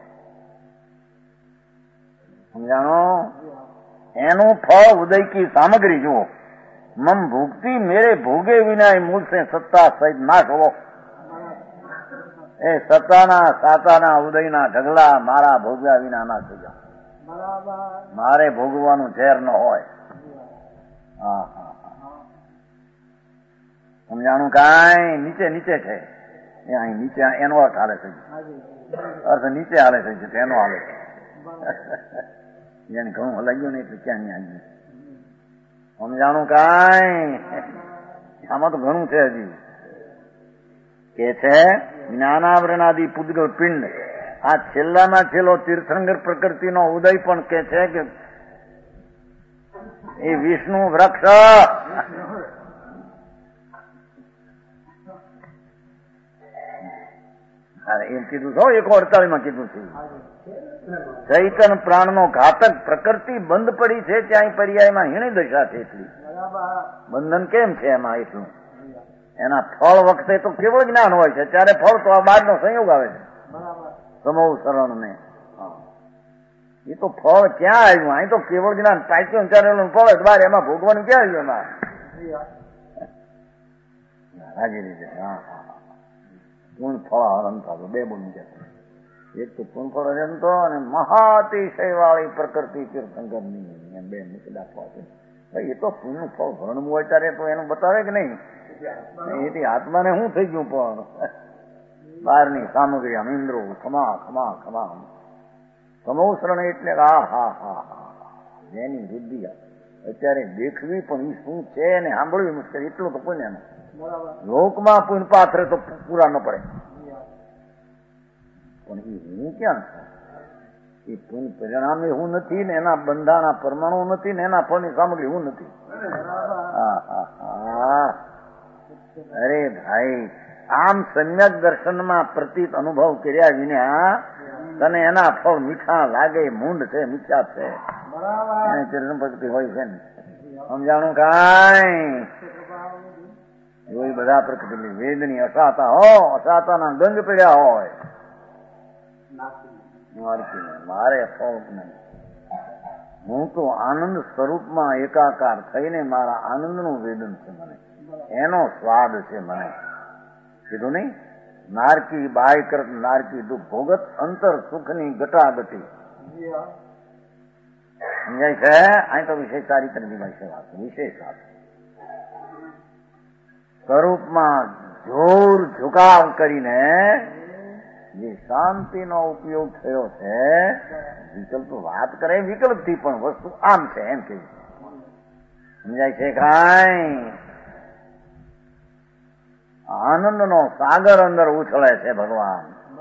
સમજાણો? એનું ફળ ઉદય કી સામગ્રી જુઓ. મમ ભૂગતી મેરે ભોગે વિના મૂળ સે સત્તા સહિત નાશ હોવો. એ સત્તાના સાતાના ઉદયના ઢગલા મારા ભોગવ્યા વિના ના થઈ જાય. મારે ભોગવાનું ઝેર ન હોય. હા હા સમજાણું કાંઈ? નીચે નીચે છે એ અહીં નીચે એનો અર્થ હાલે છે, અર્થ નીચે હાલે છે એનો હાલે છે. જેને ઘણું હલાઈ ગયું ને એટલે ક્યાં નહીં આવી. સમજાણું કાંઈ? આમાં તો ઘણું છે હજી. કે છે જ્ઞાનાવરણાદી પૂતગલ પિંડ, આ છેલ્લામાં છેલ્લો તીર્થંકર પ્રકૃતિનો ઉદય પણ કે છે કે એ વિષ્ણુ વૃક્ષ. એમ કીધું છો એક અડતાલીસ માં કીધું છે. ચૈતન પ્રાણનો ઘાતક પ્રકૃતિ બંધ પડી છે ત્યાં પર્યાયમાં હીણી દશા છે. એટલી બંધન કેમ છે એમાં? એટલું એના ફળ વખતે તો કેવળ જ્ઞાન હોય છે, ત્યારે ફળ તો આ બાદ નો સંયોગ આવે છે. સમૂહ શરણ ને એ તો ફળ ક્યાં આવ્યું? અહીં તો કેવળ જ્ઞાન પાચ્યું ચારેલું ફળ જ બાર, એમાં ભોગવાનું ક્યાં આવ્યું? એમાં હાજી રીતે હા હા પૂર્ણ ફળ હરંતો બે બોલ નીકળે. એક તો પૂર્ણ ફળ હરંતો અને મહાતિશય વાળી પ્રકૃતિ તીર્થંકરની બે મુખ્ય દાખવા છે. એ તો પૂર્ણ ફળ ભરણવું હોય ત્યારે તો એનું બતાવે કે નહીં? એથી આત્માને શું થઈ ગયું? પણ બહારની સામગ્રી આમ ઇન્દ્રો ખમા ખમા ખમા સમોસરણ એટલે હા હા હા હા જેની વૃદ્ધિ અત્યારે દેખવી પણ એ શું છે ને સાંભળવી મુશ્કેલ. એટલું તો પુણ્ય ને લોકમાં પુણ્ય પાત્ર તો પૂરા ન પડે, પણ એ હું ક્યાં છું? એ પુણ્ય પરિણામે હું નથી ને એના બંધાના પરમાણુ નથી ને એના ફળની સામગ્રી હું નથી. હા હા હા અરે ભાઈ, આમ સમ્યક દર્શનમાં પ્રતીત અનુભવ કર્યા વિના તને એના ફળ મીઠા લાગે, મૂંડ છે, મીઠા છે, એને ચરણ ભક્તિ હોય છે ને સમજાણું કાંઈ? જોઈ બધા પ્રકૃતિ વેદની અસાતા હો, અસાતાના ગંજ પડ્યા હોય, મારે ફળ નહીં. હું તો આનંદ સ્વરૂપમાં એકાકાર થઈને મારા આનંદનું વેદન છે, મને એનો સ્વાદ છે. મને કીધું નહીં? નારકી બાય કરત નારકી દુઃખ ભોગત અંતર સુખની ગટાગટી. સમજાય છે? અહીં તો વિશેષ સારી તરફની ભાઈ છે વાત, વિશેષ વાત. સ્વરૂપમાં જોર ઝુકાવ કરીને જે શાંતિનો ઉપયોગ થયો છે, વિકલ્પ વાત કરે વિકલ્પથી પણ વસ્તુ આમ છે એમ કે સમજાય છે કાંઈ? આનંદનો સાગર અંદર ઉછળે છે ભગવાન.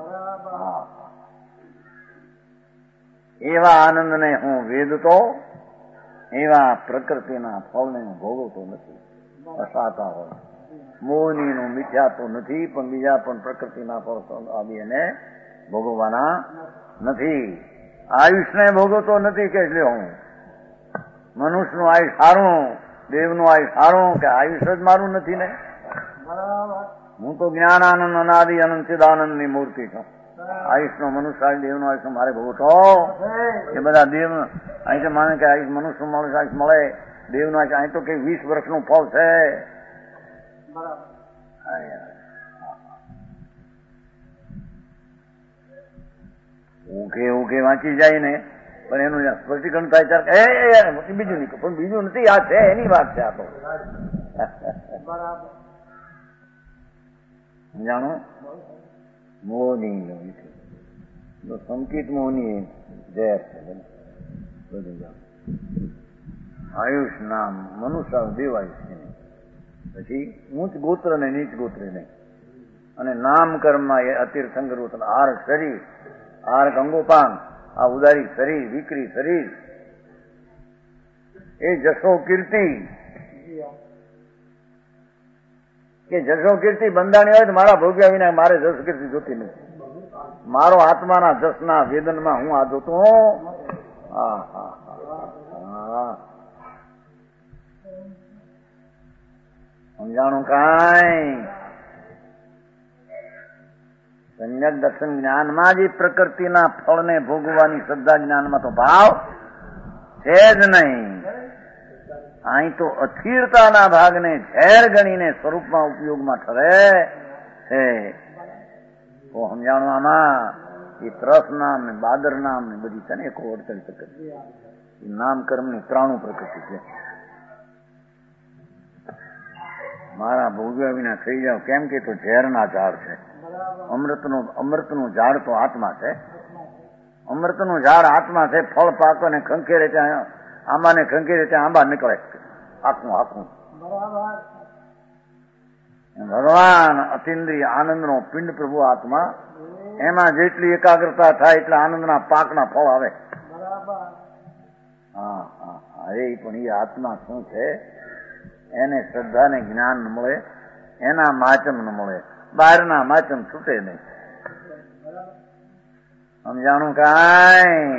એવા આનંદને હું વેદતો, એવા પ્રકૃતિના ફળને હું ભોગવતો નથી. અસાતા હોય મોહનીનું મિથ્યા તો નથી, પણ બીજા પણ પ્રકૃતિના ફળ આવી એને ભોગવવાના નથી. આયુષને ભોગવતો નથી કે એટલે હું મનુષ્યનું આયુષ સારું, દેવનું આયુષ સારું કે આયુષ જ મારું નથી ને? હું તો જ્ઞાનાનંદ અનાદિ અનંત ચિદાનંદની મૂર્તિ છું. આયુષનો મનુષ્ય આયુષ દેવનો આયુષ મારે ભોગવતો એ બધા દેવ અહીં તો માને કે આયુષ મનુષ્યનું મળે, આયુષ મળે દેવનું આયુષ અહીં તો કઈ વીસ વર્ષનું ફળ છે. ઓકે ઓકે વાંચી જાય ને પણ એનું સ્પષ્ટીકરણ થાય ત્યારે બીજું નહીં, પણ બીજું નથી, આ છે એની વાત છે. આ તો જાણો મોહની સંકિત મોહની ઝેર છે બધું જાણો. આયુષ નામ મનુષ્ય દેવાયુષ છે, પછી ઊંચ ગોત્ર ને નીચ ગોત્ર નહીં. અને નામ કર્મમાં એ અતિર્થંગર આર શરીર, આર ગંગોપાંગ, આ ઉદારી શરીર, વિકરી શરીર, એ જશો કીર્તિ કે જશો કીર્તિ બંધાણી હોય તો મારા ભોગ્યા વિના મારે જશો કીર્તિ જોતી નથી. મારો આત્માના જસના વેદનમાં હું આ જોતો. હા હા હા સમજાણું કાંઈ? સમ્યક દર્શન જ્ઞાનમાં જ પ્રકૃતિના ફળને ભોગવવાની શ્રદ્ધા જ્ઞાનમાં તો ભાવ છે જ નહીં. અહીં તો અસ્થિરતાના ભાગને ઝેર ગણીને સ્વરૂપમાં ઉપયોગમાં ઠરે છે. તો સમજાણું આમાં એ ત્રસ નામ ને બાદર નામ ને બધી છે ને એક ઓળતરી પ્રકૃતિ, એ નામ કર્મની ત્રાણું પ્રકૃતિ છે. મારા ભોગવ્યા વિના થઈ જાવ કેમ કે તો ઝેરના ઝાડ છે. અમૃતનું અમૃતનું ઝાડ તો આત્મા છે. અમૃતનું ઝાડ આત્મા છે. ફળ પાકો ને ખંખેરે ત્યાં આંબાને ખંખેરે ત્યાં આંબા નીકળે આખું આખું. ભગવાન અતિન્દ્રિય આનંદનો પિંડ પ્રભુ આત્મા, એમાં જેટલી એકાગ્રતા થાય એટલા આનંદના પાકના ફળ આવે. હા હા અરે પણ એ આત્મા શું છે? એને શ્રદ્ધા ને જ્ઞાન ન મળે, એના માચમ ન મળે, બહારના માચમ છૂટે નહીં. સમજાણું કાંઈ?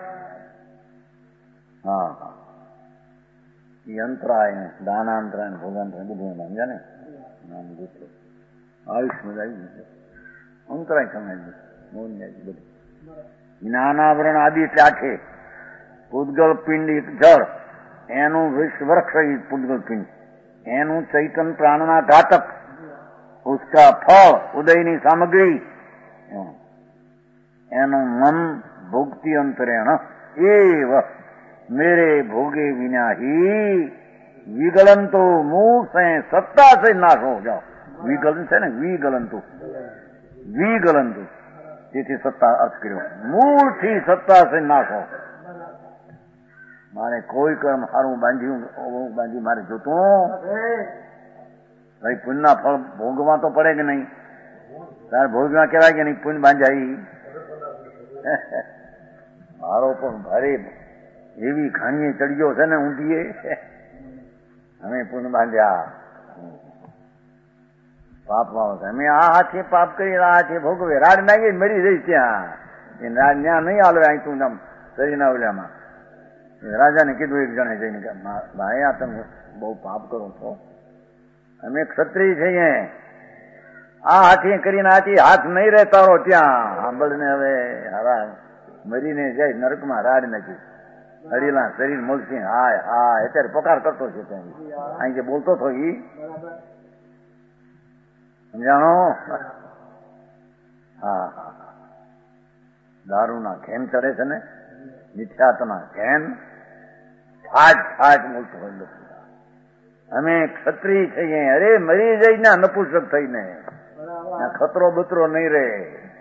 હા હા એ અંતરાય ને દાનાંતરાય ને ભોગાંતરાય બધું સમજા ને નામ ગોત્ર આયુષ મજા આવી જશે. અંતરાય સમજ મોન બધું જ્ઞાનાવરણ આદિ એટલે આખે પૂદગલ પિંડ જળ, એનું વિશ્વ વૃક્ષ પૂદગલ પિંડ, એનું ચૈતન પ્રાણના ઘાતક, ઉસકા ફળ ઉદયની સામગ્રી, એનું મન ભોગતી અંતરેણ એવ મેરે ભોગે વિના ही વિગલંતો મૂળ સે સત્તા સે નાશ હો જાઓ. વિગલન છે ને, વિગલંતો વિગલંતો, તેથી સત્તા અર્થ કર્યો. મૂળથી સત્તા સે નાશ હો. મારે કોઈ કર્મ સારું બાંધ્યું બાંધ્યું મારે જોતું ભાઈ, પુણ્યના ફળ ભોગવા તો પડે કે નહીં? તારે ભોગવા કહેવાય કે નહીં? પુણ્ય બાંધાઈ મારો પણ ભારે એવી ખાણીએ ચડ્યો છે ને ઊંધીએ, અમે પુણ્ય બાંધ્યા પાપ વાળો. અમે આ હાથે પાપ કરી આ હાથે ભોગવે, રાડ નાગી મરી જઈશ ત્યાં. એ રાડ ત્યાં નહીં હાલવે. અહીં તું આમ શરીરના ઓલામાં રાજાને કીધું એક જણે જઈને કે ભાઈ આ તમે બહુ પાપ કરો છો, અમે ક્ષત્રિય છીએ, આ હાથી કરીને હાથી હાથ નહીં રહે તારો ત્યાં. સાંભળને હવે હરા મરીને જાય નરકમાં રાડ નાખી હરીલા શરીર મળશે. હાય હા અત્યારે પકાર કરતો છે ત્યાં, અહીં જે બોલતો હતો ઈ સમજાણો? હા હા દારૂના ઘેન ચડે છે ને, મિથ્યાત્વના ઘેન ફાટ ફાટ બોલતો હોય. અમે ક્ષત્રિય છીએ, અરે મરી જઈને નપુસક થઈને, ખતરો બતરો નહીં રે.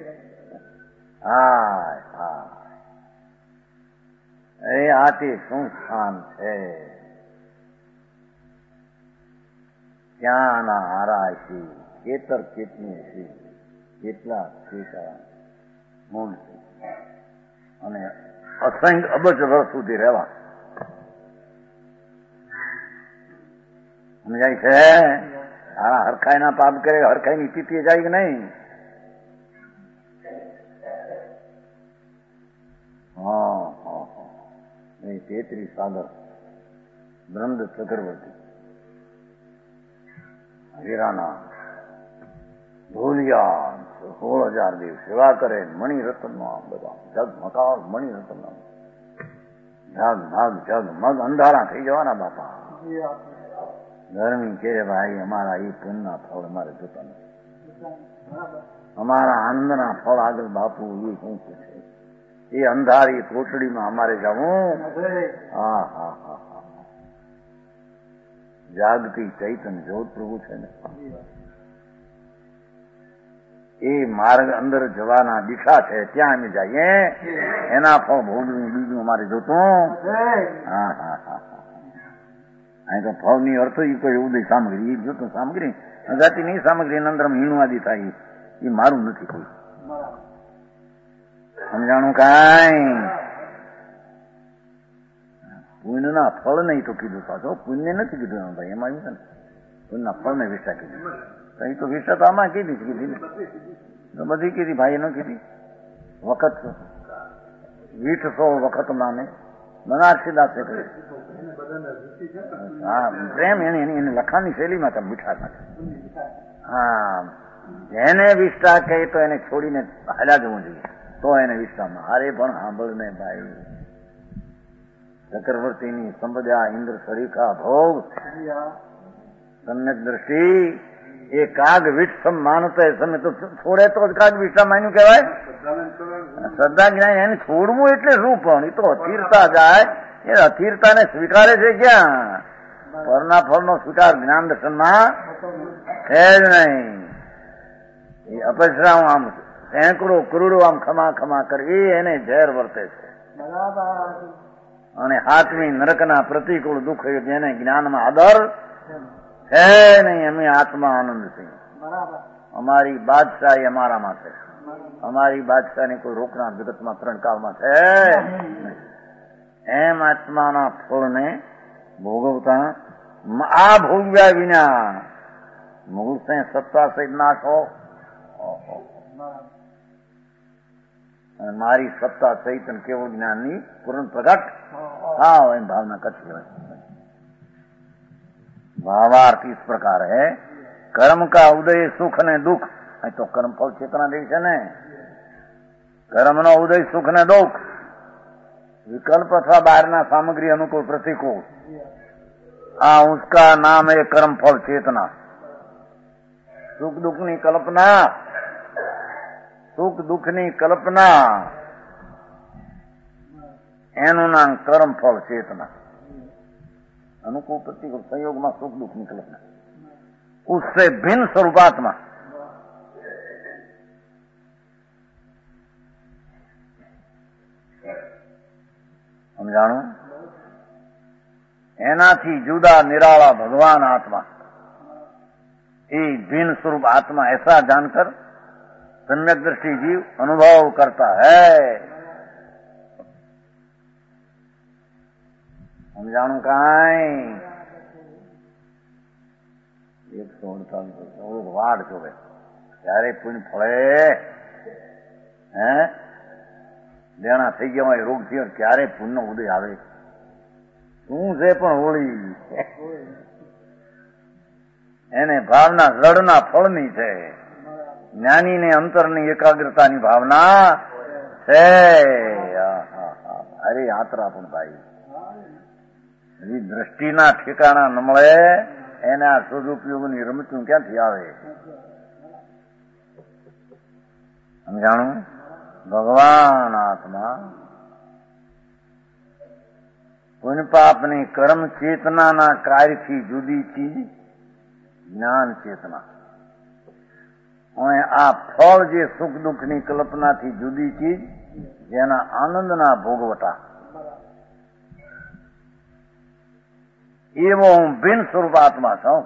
હા હા અરે આથી શું સ્થાન છે? ત્યાંના હારા છે, ખેતર કેટલું છે, કેટલા ખેતર મૂળ છે, અને અસંખ્ય અબજ વર્ષ સુધી રહેવા. સમજાય છે? હારા હરખાઈ ના પાપ કરે, હરખાઈ ની તિથિ જાય કે નહીં? હા હા હા એ તેત્રીસ સાગર બ્રહ્મ ચક્રવર્તી હીરાના ભૂલિયા સોળ હજાર દેવ સેવા કરે. મણિરત્ન બધા જગમગાળ મણિરત્ન જગ મગ જગ મગ અંધારા થઈ જવાના બાપા. ગરમી કે ભાઈ અમારા એ પુણ્યના ફળ અમારે જોતા નથી. અમારા આનંદના ફળ આગળ બાપુ એ શું પૂછે? એ અંધારી કોટડીમાં અમારે જવું? હા હા હા હા જાગતી ચૈતન જ્યોત પ્રભુ છે ને, એ માર્ગ અંદર જવાના દિશા છે, ત્યાં અમે જઈએ. એના ફળ ભોગવું બીજું અમારે જોતું? હા હા હા અહીં તો ફળ ની અર્થ એ કોઈ ઉદય સામગ્રી એ જોતું. સામગ્રી જાતિની સામગ્રી અંદર હીણવાદી થાય એ મારું નથી કોઈ. સમજાણું? કાંઈ પુણ્યના ફળ નહીં તો કીધું. પાછો પુણ્ય નથી કીધું ભાઈ, એમાં આવ્યું છે ને પુણ્યના ફળ ને વિષા કીધું. અહીં તો વિષા તો આમાં કીધી જ કીધી ને, બધી કીધી ભાઈ ન કીધી. વખત વીઠ સો વખત નામે બનારસીદાસે કહ્યું. હા પ્રેમ એની એની લખાણની શૈલીમાં તમે મીઠા નાખે. હા જેને વિષ્ટા કહે તો એને છોડીને હાલ્યા જવું જોઈએ, તો એને વિષ્ટામાં. હારે પણ સાંભળ ને ભાઈ, ચક્રવર્તીની સંપદા ઇન્દ્ર સરીખા ભોગ સમ્યક દ્રષ્ટિ એ કાગ વિષ્ટમ માનતે તમે તો છોડે તો કાગ વિષ્ટા માન્યું કહેવાય. શ્રદ્ધા જ્ઞાન એને છોડવું એટલે શું? પણ એ તો અસ્થિરતા જાય, એ અસ્થિરતાને સ્વીકારે છે ક્યાં? પરના ફળનો સ્વીકાર જ્ઞાન દર્શનમાં છે જ નહીં. એ અપેક્ષા આમ સેંકડો કરોડો આમ ખમા ખમા કરી એને ઝેર વર્તે છે. અને હાથમી નરકના પ્રતિકૂળ દુઃખ જેને જ્ઞાનમાં આદર છે નહીં. અમે આત્મા આનંદ છે. અમારી બાદશાહી અમારામાં છે. અમારી બાદશાહની કોઈ રોકનાર જગતમાં ત્રણ કાળમાં છે. એમ આત્માના ફળને ભોગવતા આ ભોગવ્યા વિના મૂળ સે સત્તા સહિત નાશ હો. અને મારી સત્તા સહિત કેવળ જ્ઞાનની પૂર્ણ પ્રગટ હા એમ ભાવના કરતી હોય. भावार्थ इस प्रकार है, कर्म का उदय सुख ने दुख. અહીં તો કર્મ ફળ ચેતના દેવી છે ને, કર્મનો ઉદય સુખ ને દુઃખ, વિકલ્પ અથવા બહારના સામગ્રી અનુકૂળ પ્રતિકૂળ, આ ઉસકા નામ એ કર્મ ફળ ચેતના. સુખ દુઃખની કલ્પના, સુખ દુઃખની કલ્પના એનું નામ કર્મ ફળ ચેતના. अनुकूल प्रतिकूल संयोग में सुख दुख की कल्पना, उससे भिन्न स्वरूपात्मा. समझाणु एनाथी जुदा निराला भगवान आत्मा, ये भिन्न स्वरूप आत्मा ऐसा जानकर सम्यक दृष्टि जीव अनुभव करता है. સમજાણું કાંઈ એકસો અડતાલીસ વાડ જોવે ક્યારે પુણ્ય ફળે, હે દેણા થઈ ગયા હોય, રોગ થયો ક્યારે પુણ્યનો ઉદય આવે. શું છે પણ હોળી એને ભાવના જળના ફળની છે. જ્ઞાનીને અંતરની એકાગ્રતાની ભાવના છે. અરે યાત્રા પણ ભાઈ દ્રષ્ટિના ઠેકાણા ન મળે એને આ સદુપયોગની રમતું ક્યાંથી આવે. સમજાણું? ભગવાન આત્મા પુણ્ય પાપની કર્મ ચેતનાના કાર્યથી જુદી ચીજ જ્ઞાન ચેતના, અને આ ફળ જે સુખ દુઃખની કલ્પનાથી જુદી ચીજ જેના આનંદના ભોગવટા, એવો હું ભિન્ન સ્વરૂપ આત્મા છું.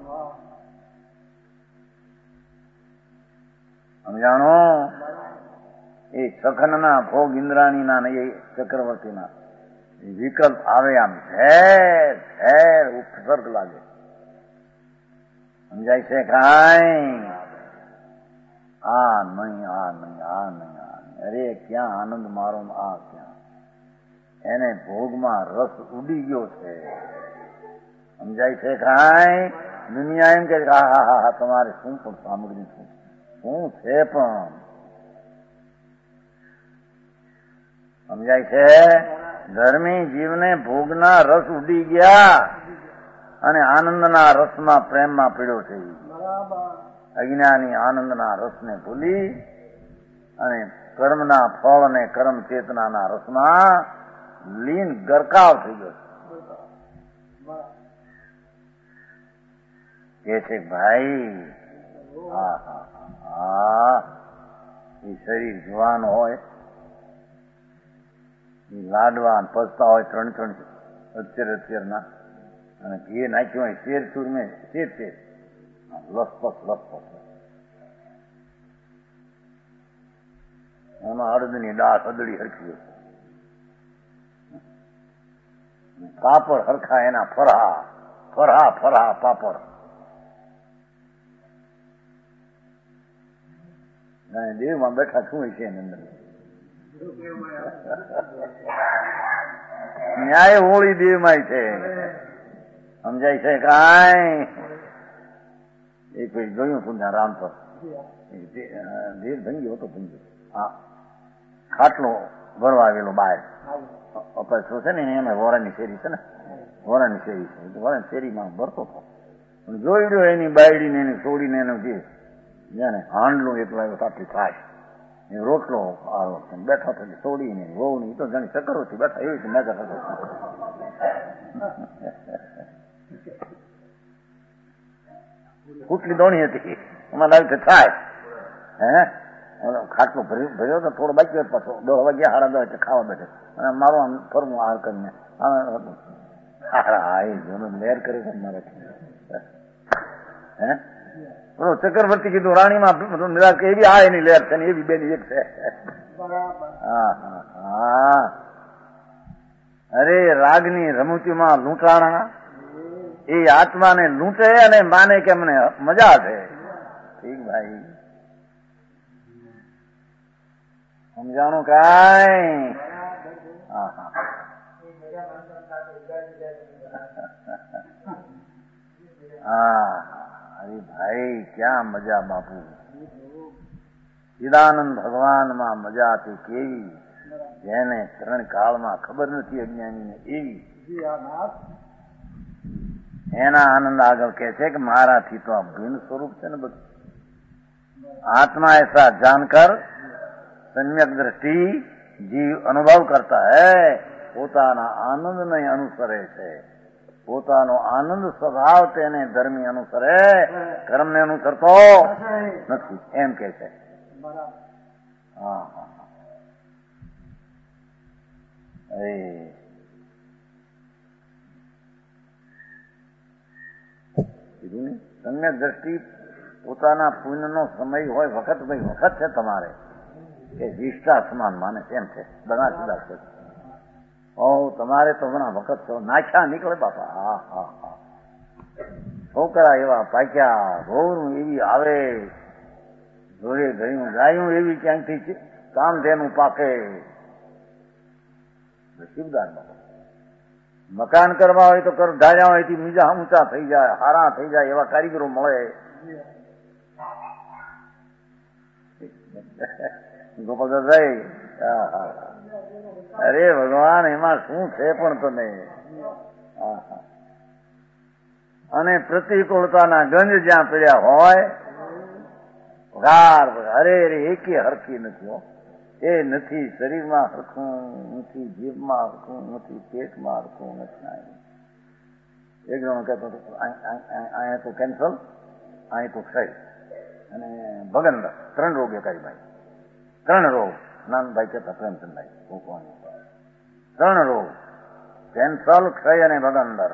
સમજાણો? એ સખનના ભોગ ઇન્દ્રાણીના ને એ ચક્રવર્તીના વિકલ્પ આવે આમ ઝેર ઝેર ઉપસર્ગ લાગે. સમજાય છે કાંઈ? આ નહીં આ નહીં આ નહીં આ નહીં, અરે ક્યાં આનંદ મારો, આ ક્યાં, એને ભોગમાં રસ ઉડી ગયો છે. સમજાય છે કાંઈ? દુનિયા એમ કે હા હા હા હા તમારે શું પણ સામગ્રી શું શું છે પણ સમજાય છે? ધર્મી જીવને ભોગના રસ ઉડી ગયા અને આનંદના રસમાં પ્રેમમાં પીડ્યો છે. અજ્ઞાની આનંદના રસને ભૂલી અને કર્મના ફળ અને કર્મ ચેતનાના રસમાં લીન ગરકાવ થઈ ગયો છે. કે છે ભાઈ હા હા હા એ શરીર જવાન હોય, એ લાડવા પસતા હોય ત્રણ ત્રણ અત્યાર અત્યારના, અને ઘી નાખ્યું હોય શેર ચૂર ને શેર શેર લસપસ લસપસ, એમાં અડદની દાળ હદડી હરખી, પાપડ હરખા એના ફરહા ફરહા ફરહા પાપડ. દેવમાં બેઠા શું હોય છે એની અંદર? ન્યાય હોળી દેવમાં છે. સમજાય છે કાંઈ? એક ભાઈ જોયું છું ત્યાં રામ પર દેવ ભંગ્યો હતો, ભંગ્યો હા ખાટલો ભરવા આવેલો બહાર અપાસો છે ને એને વોરાની શેરી છે ને, વોરાની શેરી છે, વોરાની શેરીમાં ભરતો હતો. પણ જોઈ એની બાયડીને એને છોડીને એનું જે જાણે હાંડલું એટલું આવ્યું આટલી થાય એ રોટલો આવ્યો બેઠા થતી તોડીને વહુ ની તો જાણી ચક્કરોથી બેઠા એવી રીતે મેગા થતો કુટલી દોણી હતી એમાં લાવી થાય હે ખાટલો ભર્યો તો થોડો બાકી હોય પાછો દસ વાગ્યા સાડા દસ વાગે ખાવા બેઠે અને મારું આમ ફરવું આ કરીને હા એ જોનો લેર કરે છે મારે હે ચક્રવર્તી કીધું રાણીમાં નિરાશ એવી આ એની લહેર છે ને એવી બેની એક છે. હા હા હા અરે રાગની રમૂતીમાં લૂંટાણા એ આત્માને લૂંટે અને માને કે મને મજા છે. ઠીક ભાઈ સમજાણું કાંઈ? હા હા હા અરે ભાઈ ક્યાં મજા બાપુ. ચિદાનંદ ભગવાનમાં મજા તે કેવી, જેને ત્રણ કાળમાં ખબર નથી અજ્ઞાનીને એવી. એના આનંદ આગળ કહે છે કે મારાથી તો આ ભિન્ન સ્વરૂપ છે ને બધું. आत्मा ऐसा जानकर सम्यक दृष्टि जीव अनुभव करता है, પોતાના આનંદને અનુસરે છે. પોતાનો આનંદ સ્વભાવ તેને ધર્મી અનુસરે, કર્મને અનુસરતો નથી એમ કે છે. હા હા એ કીધું ને સમ્યક દ્રષ્ટિ. પોતાના પુણ્યનો સમય હોય, વખત ભાઈ વખત છે તમારે કે વિષ્ટા સમાન માને એમ છે. ઘણા સીધા છે. ઓ તમારે તો ઘણા વખત છો, નાખ્યા નીકળે બાપા. હા હા હા છોકરા એવા પાક્યા, ભોરું એવી આવે, જોડે ગયું ગાયું એવી ક્યાંકથી કામ તેનું પાકે. નસીબદાર મકાન કરવા હોય તો કર, ધાર્યા હોય થી બીજા ઊંચા થઈ જાય, હારા થઈ જાય એવા કારીગરો મળે. ગોપાલદાસભાઈ, અરે ભગવાન એમાં શું છે પણ તમે. અને પ્રતિકૂળતાના ગંજ જ્યાં પડ્યા હોય, ગાર અરે અરે એકે હરખી નથી. એ નથી શરીરમાં હરખું, નથી જીભમાં હરખું, નથી પેટમાં હરખું, નથી. એક જણો કહેતો અહીંયા તો કેન્સલ, અહીં તો ક્ષય અને ભગંદર, ત્રણ રોગ એકાઈ ભાઈ. ત્રણ રોગ નાનભાઈ કહેતા પ્રેમચંદભાઈ ભોગવાની. ત્રણ રોગ કેન્સલ, ક્ષય અને ભગંદર.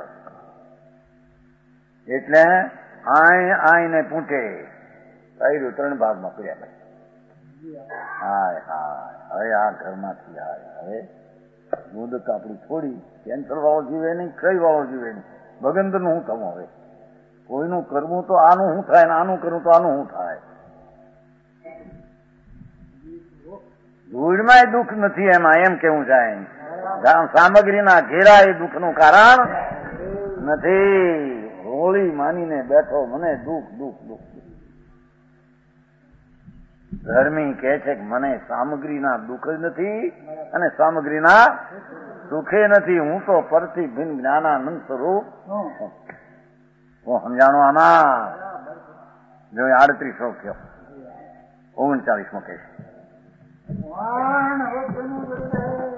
એટલે આય આઈને પૂંઠે કર્યું, ત્રણ ભાગમાં પડ્યા ભાઈ. હાય હાય હવે આ ઘરમાંથી હાય હવે મુદત આપણી થોડી. કેન્સર વાળો જીવે નહીં, ક્ષય વાળો જીવે નહીં, ભગંદર નું શું થવું હવે? કોઈનું કરવું તો આનું શું થાય ને આનું કરવું તો આનું શું થાય? ધૂળમાં દુઃખ નથી એમાં, એમ કેવું જાય. સામગ્રીના ઘેરા એ દુઃખનું કારણ નથી. હોળી માનીને બેઠો, મને દુઃખ દુઃખ દુઃખ. ધર્મી કહે છે કે મને સામગ્રીના દુઃખ જ નથી અને સામગ્રીના સુખે નથી. હું તો પરથી ભિન્ન જ્ઞાનાનંદ સ્વરૂપ. હું સમજાણો આમાં જો આડત્રીસો કયો ઓગણચાલીસમાં કહે છે.